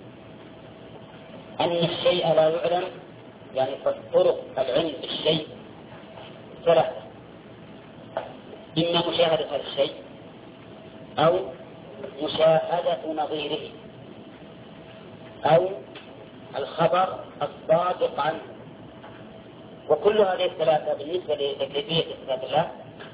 أن الشيء لا يعلم، يعني طرق العلم بالشيء ثلاثة: إما مشاهدة هذا الشيء أو مشاهدة نظيره أو الخبر الصادق عنه. وكل هذه الثلاثة بالنسبة لكيفية إثبات الله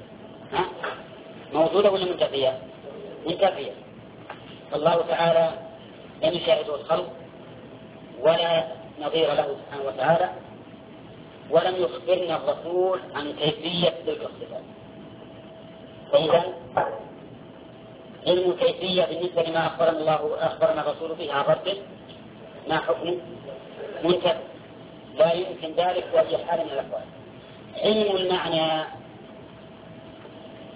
موجودة ولا منتفية؟ منتفية. الله تعالى لم يشاهده الخلق ولا نظير له سبحانه وتعالى، ولم يخبرنا الرسول عن كيفية تلك الصفات. فإذا علم الكيفية بالنسبة لما أخبرنا الله أخبرنا الرسول به عن ربه ما حكمه؟ منتفي، لا يمكن ذلك وأي حال من الأحوال. علم المعنى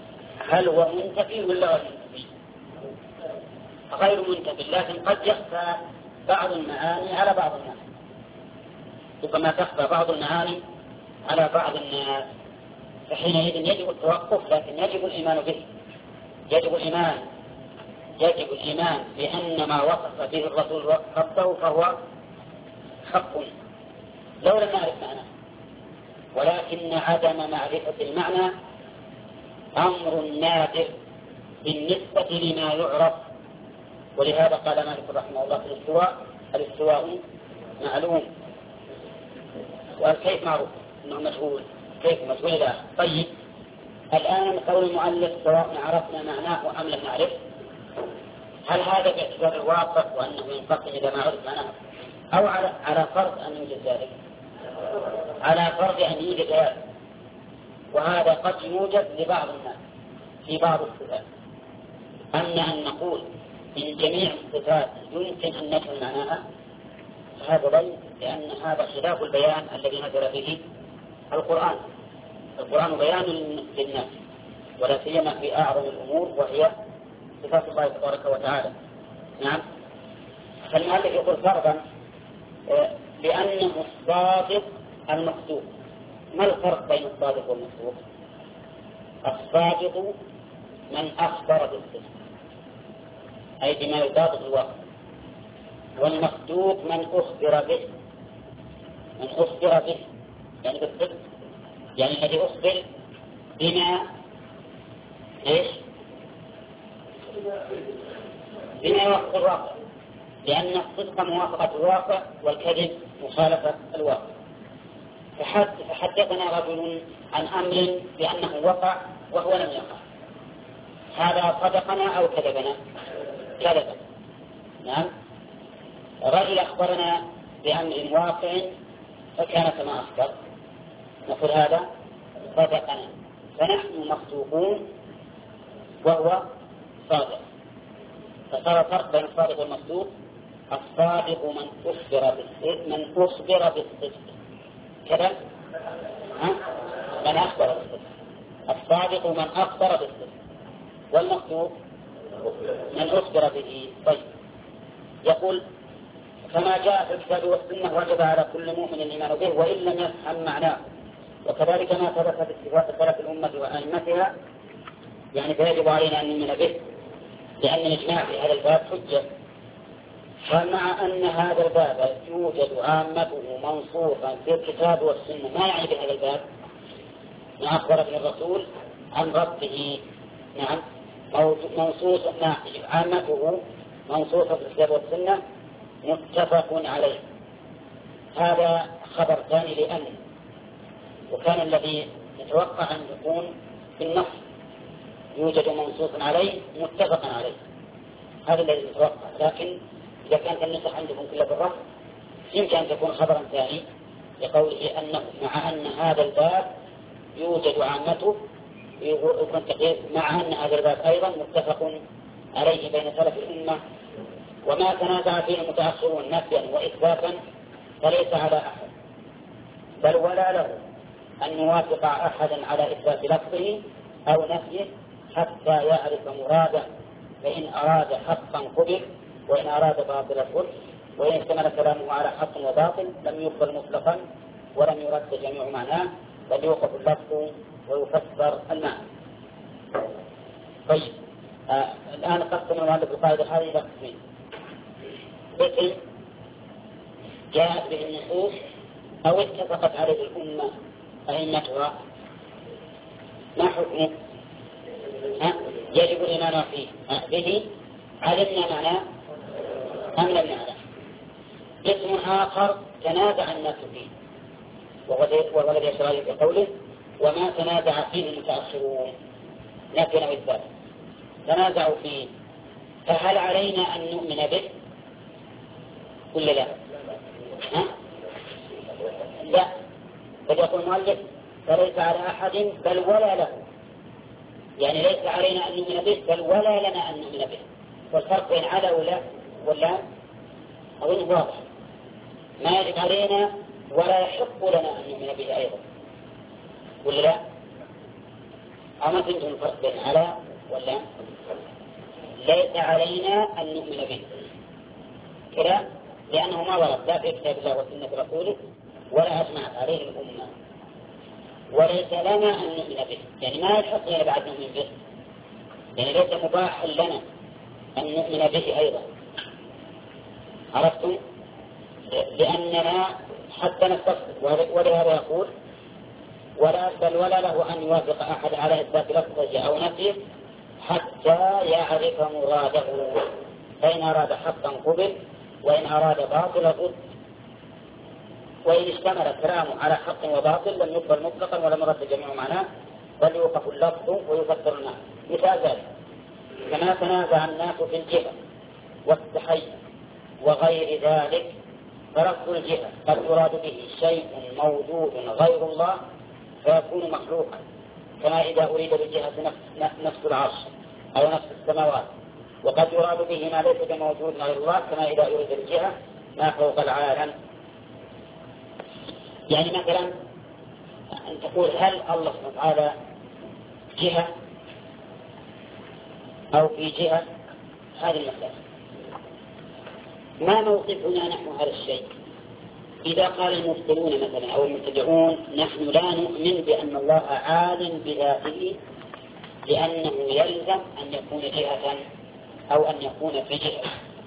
هل هو منتفي ولا غير منتفي؟ غير منتفي، لكن قد يخفى بعض المعاني على بعض الناس، وكما تخفى بعض المعاني على بعض الناس، فحينئذ يجب التوقف، لكن يجب الإيمان به. يجب الإيمان يجب الإيمان بأن ما وصف به الرسول ربه فهو حق لو لم نعرف معناه، ولكن عدم معرفة المعنى أمر نادر بالنسبة لما يعرف. ولهذا قال مالك رحمه الله في الاستواء: الاستواء معلوم. والكيف معروف أنه مجهول، كيف مجهول لا. طيب الآن قول المؤلف سواء عرفنا معناه أم لم نعرف، هل هذا باعتبار الواقع وأنه ينقسم إذا ما عرف معناه، أو على على فرض أن يوجد ذلك؟ على فرض أن يوجد ذلك، وهذا قد يوجد لبعض الناس في بعض الصفات. أما أن نقول من جميع الصفات يمكن أن نفهم معناها فهذا لا يمكن، لأن هذا خلاف البيان الذي نزل به القرآن. القرآن بيان للناس، ولا سيما في أعظم الأمور وهي صفات الله تبارك وتعالى. نعم. فالمؤلف يقول فرضا بأنه الصادق المصدوق. ما الفرق بين الصادق والمصدوق؟ الصادق من أخبر بالصدق أي بما يطابق الواقع، والمصدوق من أخبر به من أخبر به يعني بالصدق، يعني الذي أخبر بما إيش؟ بما يوافق الواقع، لأن الصدق موافقة الواقع والكذب مخالفة الواقع. فحدثنا رجل عن أمر بأنه وقع وهو لم يقع، هذا صدقنا أو كذبنا؟ كذبنا. نعم. رجل أخبرنا بأمر واقع فكان كما أخبر، نقول هذا صدقنا، فنحن مصدوقون وهو صادق. فصار فرق بين الصادق والمصدوق. الصادق من أخبر بالصدق من أخبر بالصدق كذا ها؟ من أخبر بالصدق. الصادق من أخبر بالصدق، والمصدوق من أخبر به. طيب يقول: فما جاء في الكتاب والسنة وجب على كل مؤمن الإيمان به وإن لم يفهم معناه، وكذلك ما ثبت باتفاق سلف الأمة وأئمتها، يعني فيجب علينا أن نؤمن به، لأن الإجماع في هذا الباب حجة. فمع أن هذا الباب يوجد عامته منصوصا في الكتاب والسنة، ما يعني بهذا الباب ما أخبر به الرسول عن ربه. نعم. منصوص عامته منصوصا في الكتاب والسنة متفق عليه. هذا خبر ثاني لأن، وكان الذي يتوقع أن يكون في النص يوجد منصوص عليه متفق عليه، هذا الذي يتوقع. لكن إذا كانت النسخ عندكم كلها بالرفع يمكن أن تكون خبرا ثاني لقوله أنه مع أن هذا الباب يوجد عامته، يكون تقييد مع أن هذا الباب أيضا متفق عليه بين سلف الأمة، وما تنازع فيه المتأخرون نفيا وإثباتا فليس على أحد بل ولا له أن يوافق أحدا على إثبات لفظه أو نفيه حتى يعرف مراده، فإن أراد حقا قبل وإن أراد باطلا قبل، وإن اشتمل كلامه على حق وباطل لم يقبل مطلقا ولم يرد جميع معناه، بل يوقف اللفظ ويفسر المعنى. طيب آه الآن قسم المؤلف القاعدة هذه إلى قسمين: قسم جاءت به النصوص أو اتفقت عليه الأمة أئمتها، ما حكمه؟ يجب الإيمان فيه به علمنا معناه أم لم نعلم. قسم آخر تنازع الناس فيه، وهو الذي يشرع بقوله: وما تنازع فيه المتأخرون نفيا وإثباتا، تنازعوا فيه، فهل علينا أن نؤمن به ولا لا؟ ها؟ لا. بل يقول المؤلف: فليس على أحد بل ولا له، يعني ليس علينا أن نؤمن به بل ولا لنا أن نؤمن به. والفرق بين على ولا ولا أظن واضح. ما يجب علينا ولا يحق لنا أن نؤمن به أيضا ولا لا؟ أما كنتم الفرق بين على ولا ليس علينا أن نؤمن به كذا، لأنه ما ورد لا في كتاب الله وسنة رسوله ولا أجمعت عليه الأمة، وليس لنا أن نؤمن به، يعني ما يحق لنا بعد نؤمن به، يعني ليس مباحا لنا أن نؤمن به أيضا. عرفتم؟ لأننا حتى نستصدق، ولهذا يقول ولا بل ولا له أن يوافق أحد على إثبات لفظه أو نفيه حتى يعرف مراده، فإن أراد حقا قبل وإن أراد باطلا رد، وإن اشتمل كلامه على حق وباطل لم يقبل مطلقا ولم يرد جميع معناه بل يوقف اللفظ ويفسر الناس. مثال ذلك كما تنازع الناس في الجهة والتحيز وغير ذلك، فرفض الجهة قد يراد به شيء موجود غير الله فيكون مخلوقا، كما إذا أريد بالجهة نفس, نفس العرش أو نفس السماوات، وقد يراد به ما ليس بموجود غير الله كما إذا أريد بالجهة ما فوق العالم. يعني مثلا أن تقول هل الله سبحانه وتعالى جهة أو في جهة، هذه المسألة ما موقفنا نحن هذا الشيء؟ إذا قال المبطلون مثلا أو المبتدعون نحن لا نؤمن بأن الله عالم بذاته لأنه يلزم أن يكون جهة أو أن يكون في جهة.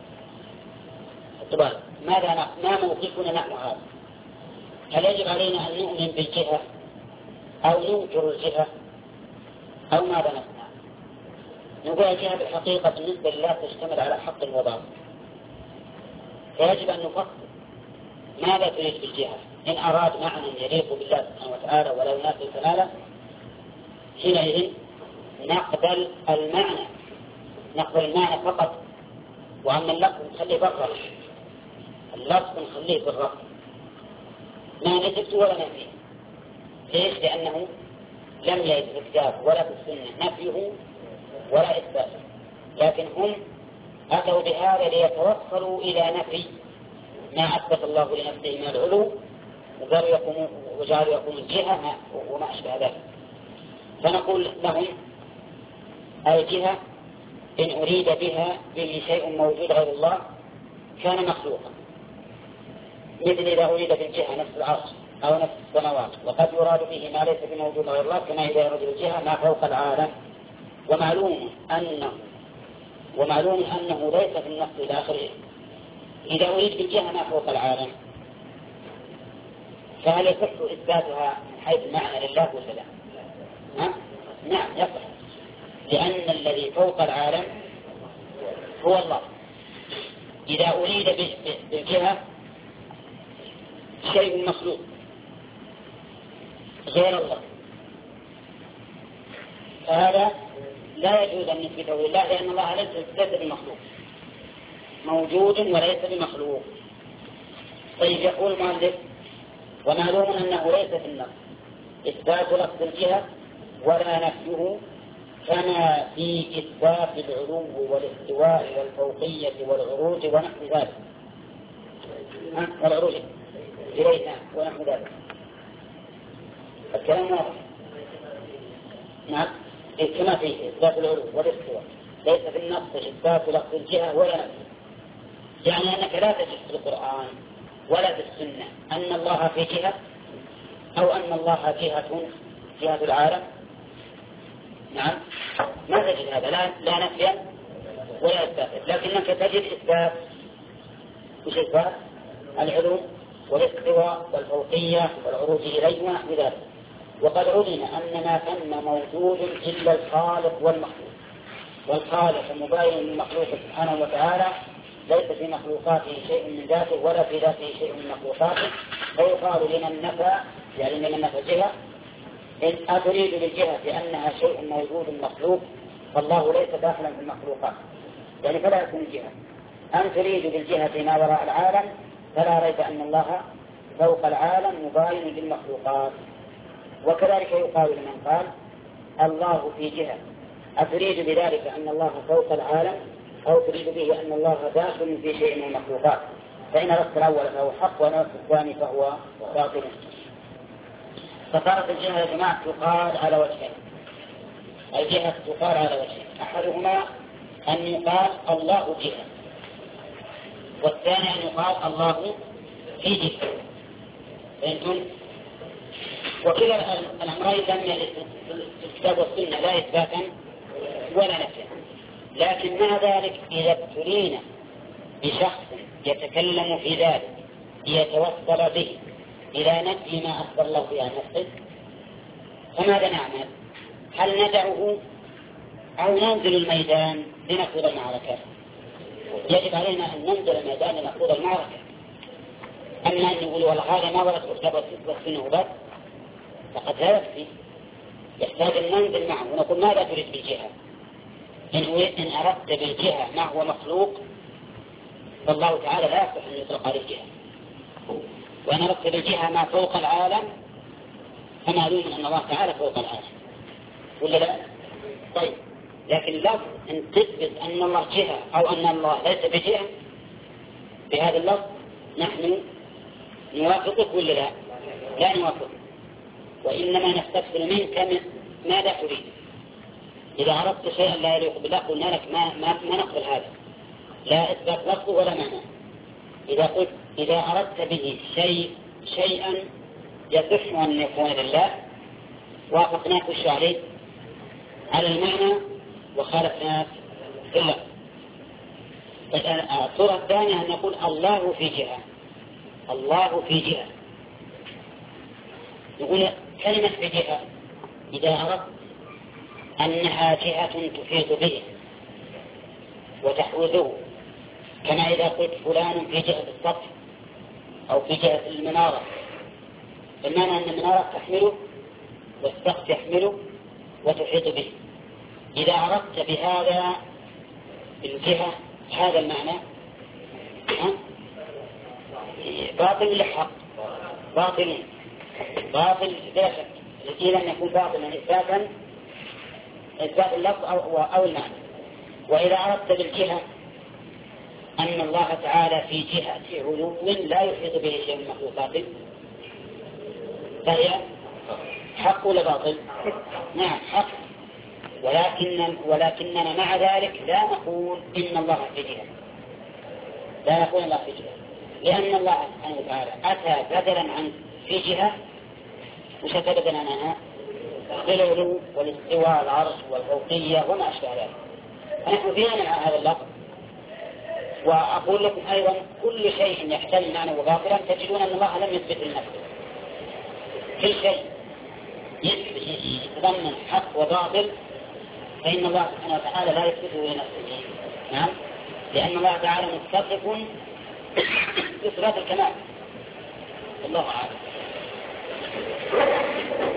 طبعا ماذا ما موقفنا نحن هذا؟ هل يجب علينا أن نؤمن بالجهة أو ننكر الجهة أو ماذا نصنع؟ نقول الجهة بالحقيقة بالنسبة لله تشتمل على حق وباطل، فيجب أن نفكر ماذا تريد بالجهة. إن أراد معنى يليق بالله سبحانه وتعالى ولا ينافي كماله حينئذ نقبل المعنى نقبل المعنى فقط، وأما اللفظ نخليه برا، اللفظ نخليه برا ما نجد ولا نفيه. ليش؟ لأنه لم يرد في الكتاب ولا في السنة نفيه ولا إثباته، لكن هم أتوا بهذا ليتوصلوا إلى نفي ما أثبت الله لنفسه من العلو وجعلوا يقوموا وجعلوا يقوموا الجهة وما أشبه ذلك. فنقول لهم الجهة إن أريد بها به شيء موجود غير الله كان مخلوقا، مثل إذا أريد بالجهة نفس العرش أو نفس السماوات، وقد يراد به ما ليس بموجود غير الله كما إذا يراد بالجهة ما فوق العالم. ومعلوم أنه ومعلوم أنه ليس في النص إلى آخره إذا أريد بالجهة ما فوق العالم، فهل يصح إثباتها من حيث المعنى لله ولا لا؟ ها؟ نعم يصح، لأن الذي فوق العالم هو الله. إذا أريد بالجهة شيء مخلوق غير الله فهذا لا يجوز أن نثبته لله، لأن الله ليس بمخلوق، موجود وليس بمخلوق. طيب يقول المؤلف ومعلوم أنه ليس في النص إثبات لفظ الجهة ولا نفيه كما في إثبات العلو والاستواء والفوقية والعروج ونحو ذلك، والعروج إلينا ونحو ذلك. الكلام واضح. نعم كما في إثبات العلو والاستواء ليس في النص إثبات لفظ الجهة ولا نفيه، يعني أنك لا تجد في القرآن ولا في السنة أن الله في جهة أو أن الله جهة جهة العالم. نعم ما تجد هذا لا, لا نفيا ولا إثبات، لكنك تجد إثبات مش إثبات العلو والاستواء والفوقية والعروج إليه ونحو ذلك. وقد علم أن ما ثم موجود إلا الخالق والمخلوق، والخالق مباين للمخلوق سبحانه وتعالى ليس في مخلوقاته شيء من ذاته ولا في ذاته شيء من مخلوقاته. فيقال لمن نفى يعني لمن نفى الجهة إن أتريد بالجهة لأنها شيء موجود مخلوق فالله ليس داخلا في المخلوقات، يعني فلا يكون الجهة. أن تريد بالجهة ما وراء العالم فلا ريب أن الله فوق العالم مباين للمخلوقات. وكذلك يقال لمن قال الله في جهة أتريد بذلك أن الله فوق العالم أو تريد به أن الله داخل في شيء من المخلوقات، فإن رأس الأول فهو حق ونفس الثاني فهو باطل. فصارت الجهة يا جماعة تقال على وجهين: الجهة تقال على وجهين، أحدهما أن يقال الله جهة، والثاني أن يقال الله في جهة. فهمتم؟ وكلا الأمرين لم يرد في الكتاب والسنة لا إثباتا ولا نفيا، لكن مع ذلك إذا ابتلينا بشخص يتكلم في ذلك ليتوصل به إلى نفي ما أخبر الله به عن نفسه، فماذا نعمل؟ هل ندعه أو ننزل الميدان لنخوض المعركة؟ يجب علينا أن ننزل الميدان لنخوض المعركة. أما أن نقول والله هذا ما ورد الكتاب والسنة بس فقد لا يكفي، يحتاج أن ننزل معه ونقول ماذا تريد بالجهة؟ إن أردت بالجهة ما هو مخلوق فالله تعالى لا يصح أن يطلق عليه جهة، وإن أردت بالجهة ما فوق العالم فمعلوم أن الله تعالى فوق العالم، ولا لا؟ طيب، لكن لفظ أن تثبت أن الله جهة أو أن الله ليس بجهة بهذا اللفظ نحن نوافقك ولا لا؟ لا نوافقك، وإنما نستفسر منك ماذا تريد. إذا أردت شيئا لا يليق بالله قلنا لك ما, ما, ما نقبل هذا، لا إثبات لفظه ولا معنى. إذا قلت إذا أردت به شيء شيئا يصح أن يكون لله وافقناك وش عليه على المعنى وخالفناك في اللفظ. الصورة الثانية أن نقول الله في جهة، الله في جهة، نقول كلمة في جهة إذا أردت أنها جهة تفيد به وتحوذه، كما إذا قلت فلان في جهة السطح أو في جهة المنارة، المعنى أن المنارة تحمله والسقف يحمله وتحيط به. إذا أردت بهذا الجهة هذا المعنى باطل لحق، باطل باطل بلا شك، إذا لم يكون باطلا إثباتا إثبات اللفظ أو, أو المعنى. وإذا أردت بالجهة أن الله تعالى في جهة علو لا يحيط به شيء من مخلوقاته فهي حق ولا باطل؟ نعم حق، ولكن ولكننا مع ذلك لا نقول إن الله في جهة، لا نقول الله في جهة، لأن الله سبحانه وتعالى أتى بدلا عن في جهة وش أتى بدلا عنها؟ بالعلو والاستواء العرش والفوقية وما أشبه ذلك. فنحن فينا مع هذا اللفظ. وأقول لكم أيضا كل شيء يحتمل معنى وباطلا تجدون أن الله لم يثبت لنفسه، كل شيء يتضمن حق وباطل فإن الله سبحانه وتعالى لا يثبته لنفسه. نعم، لأن الله تعالى متصف بصفات الكمال. الله أعلم.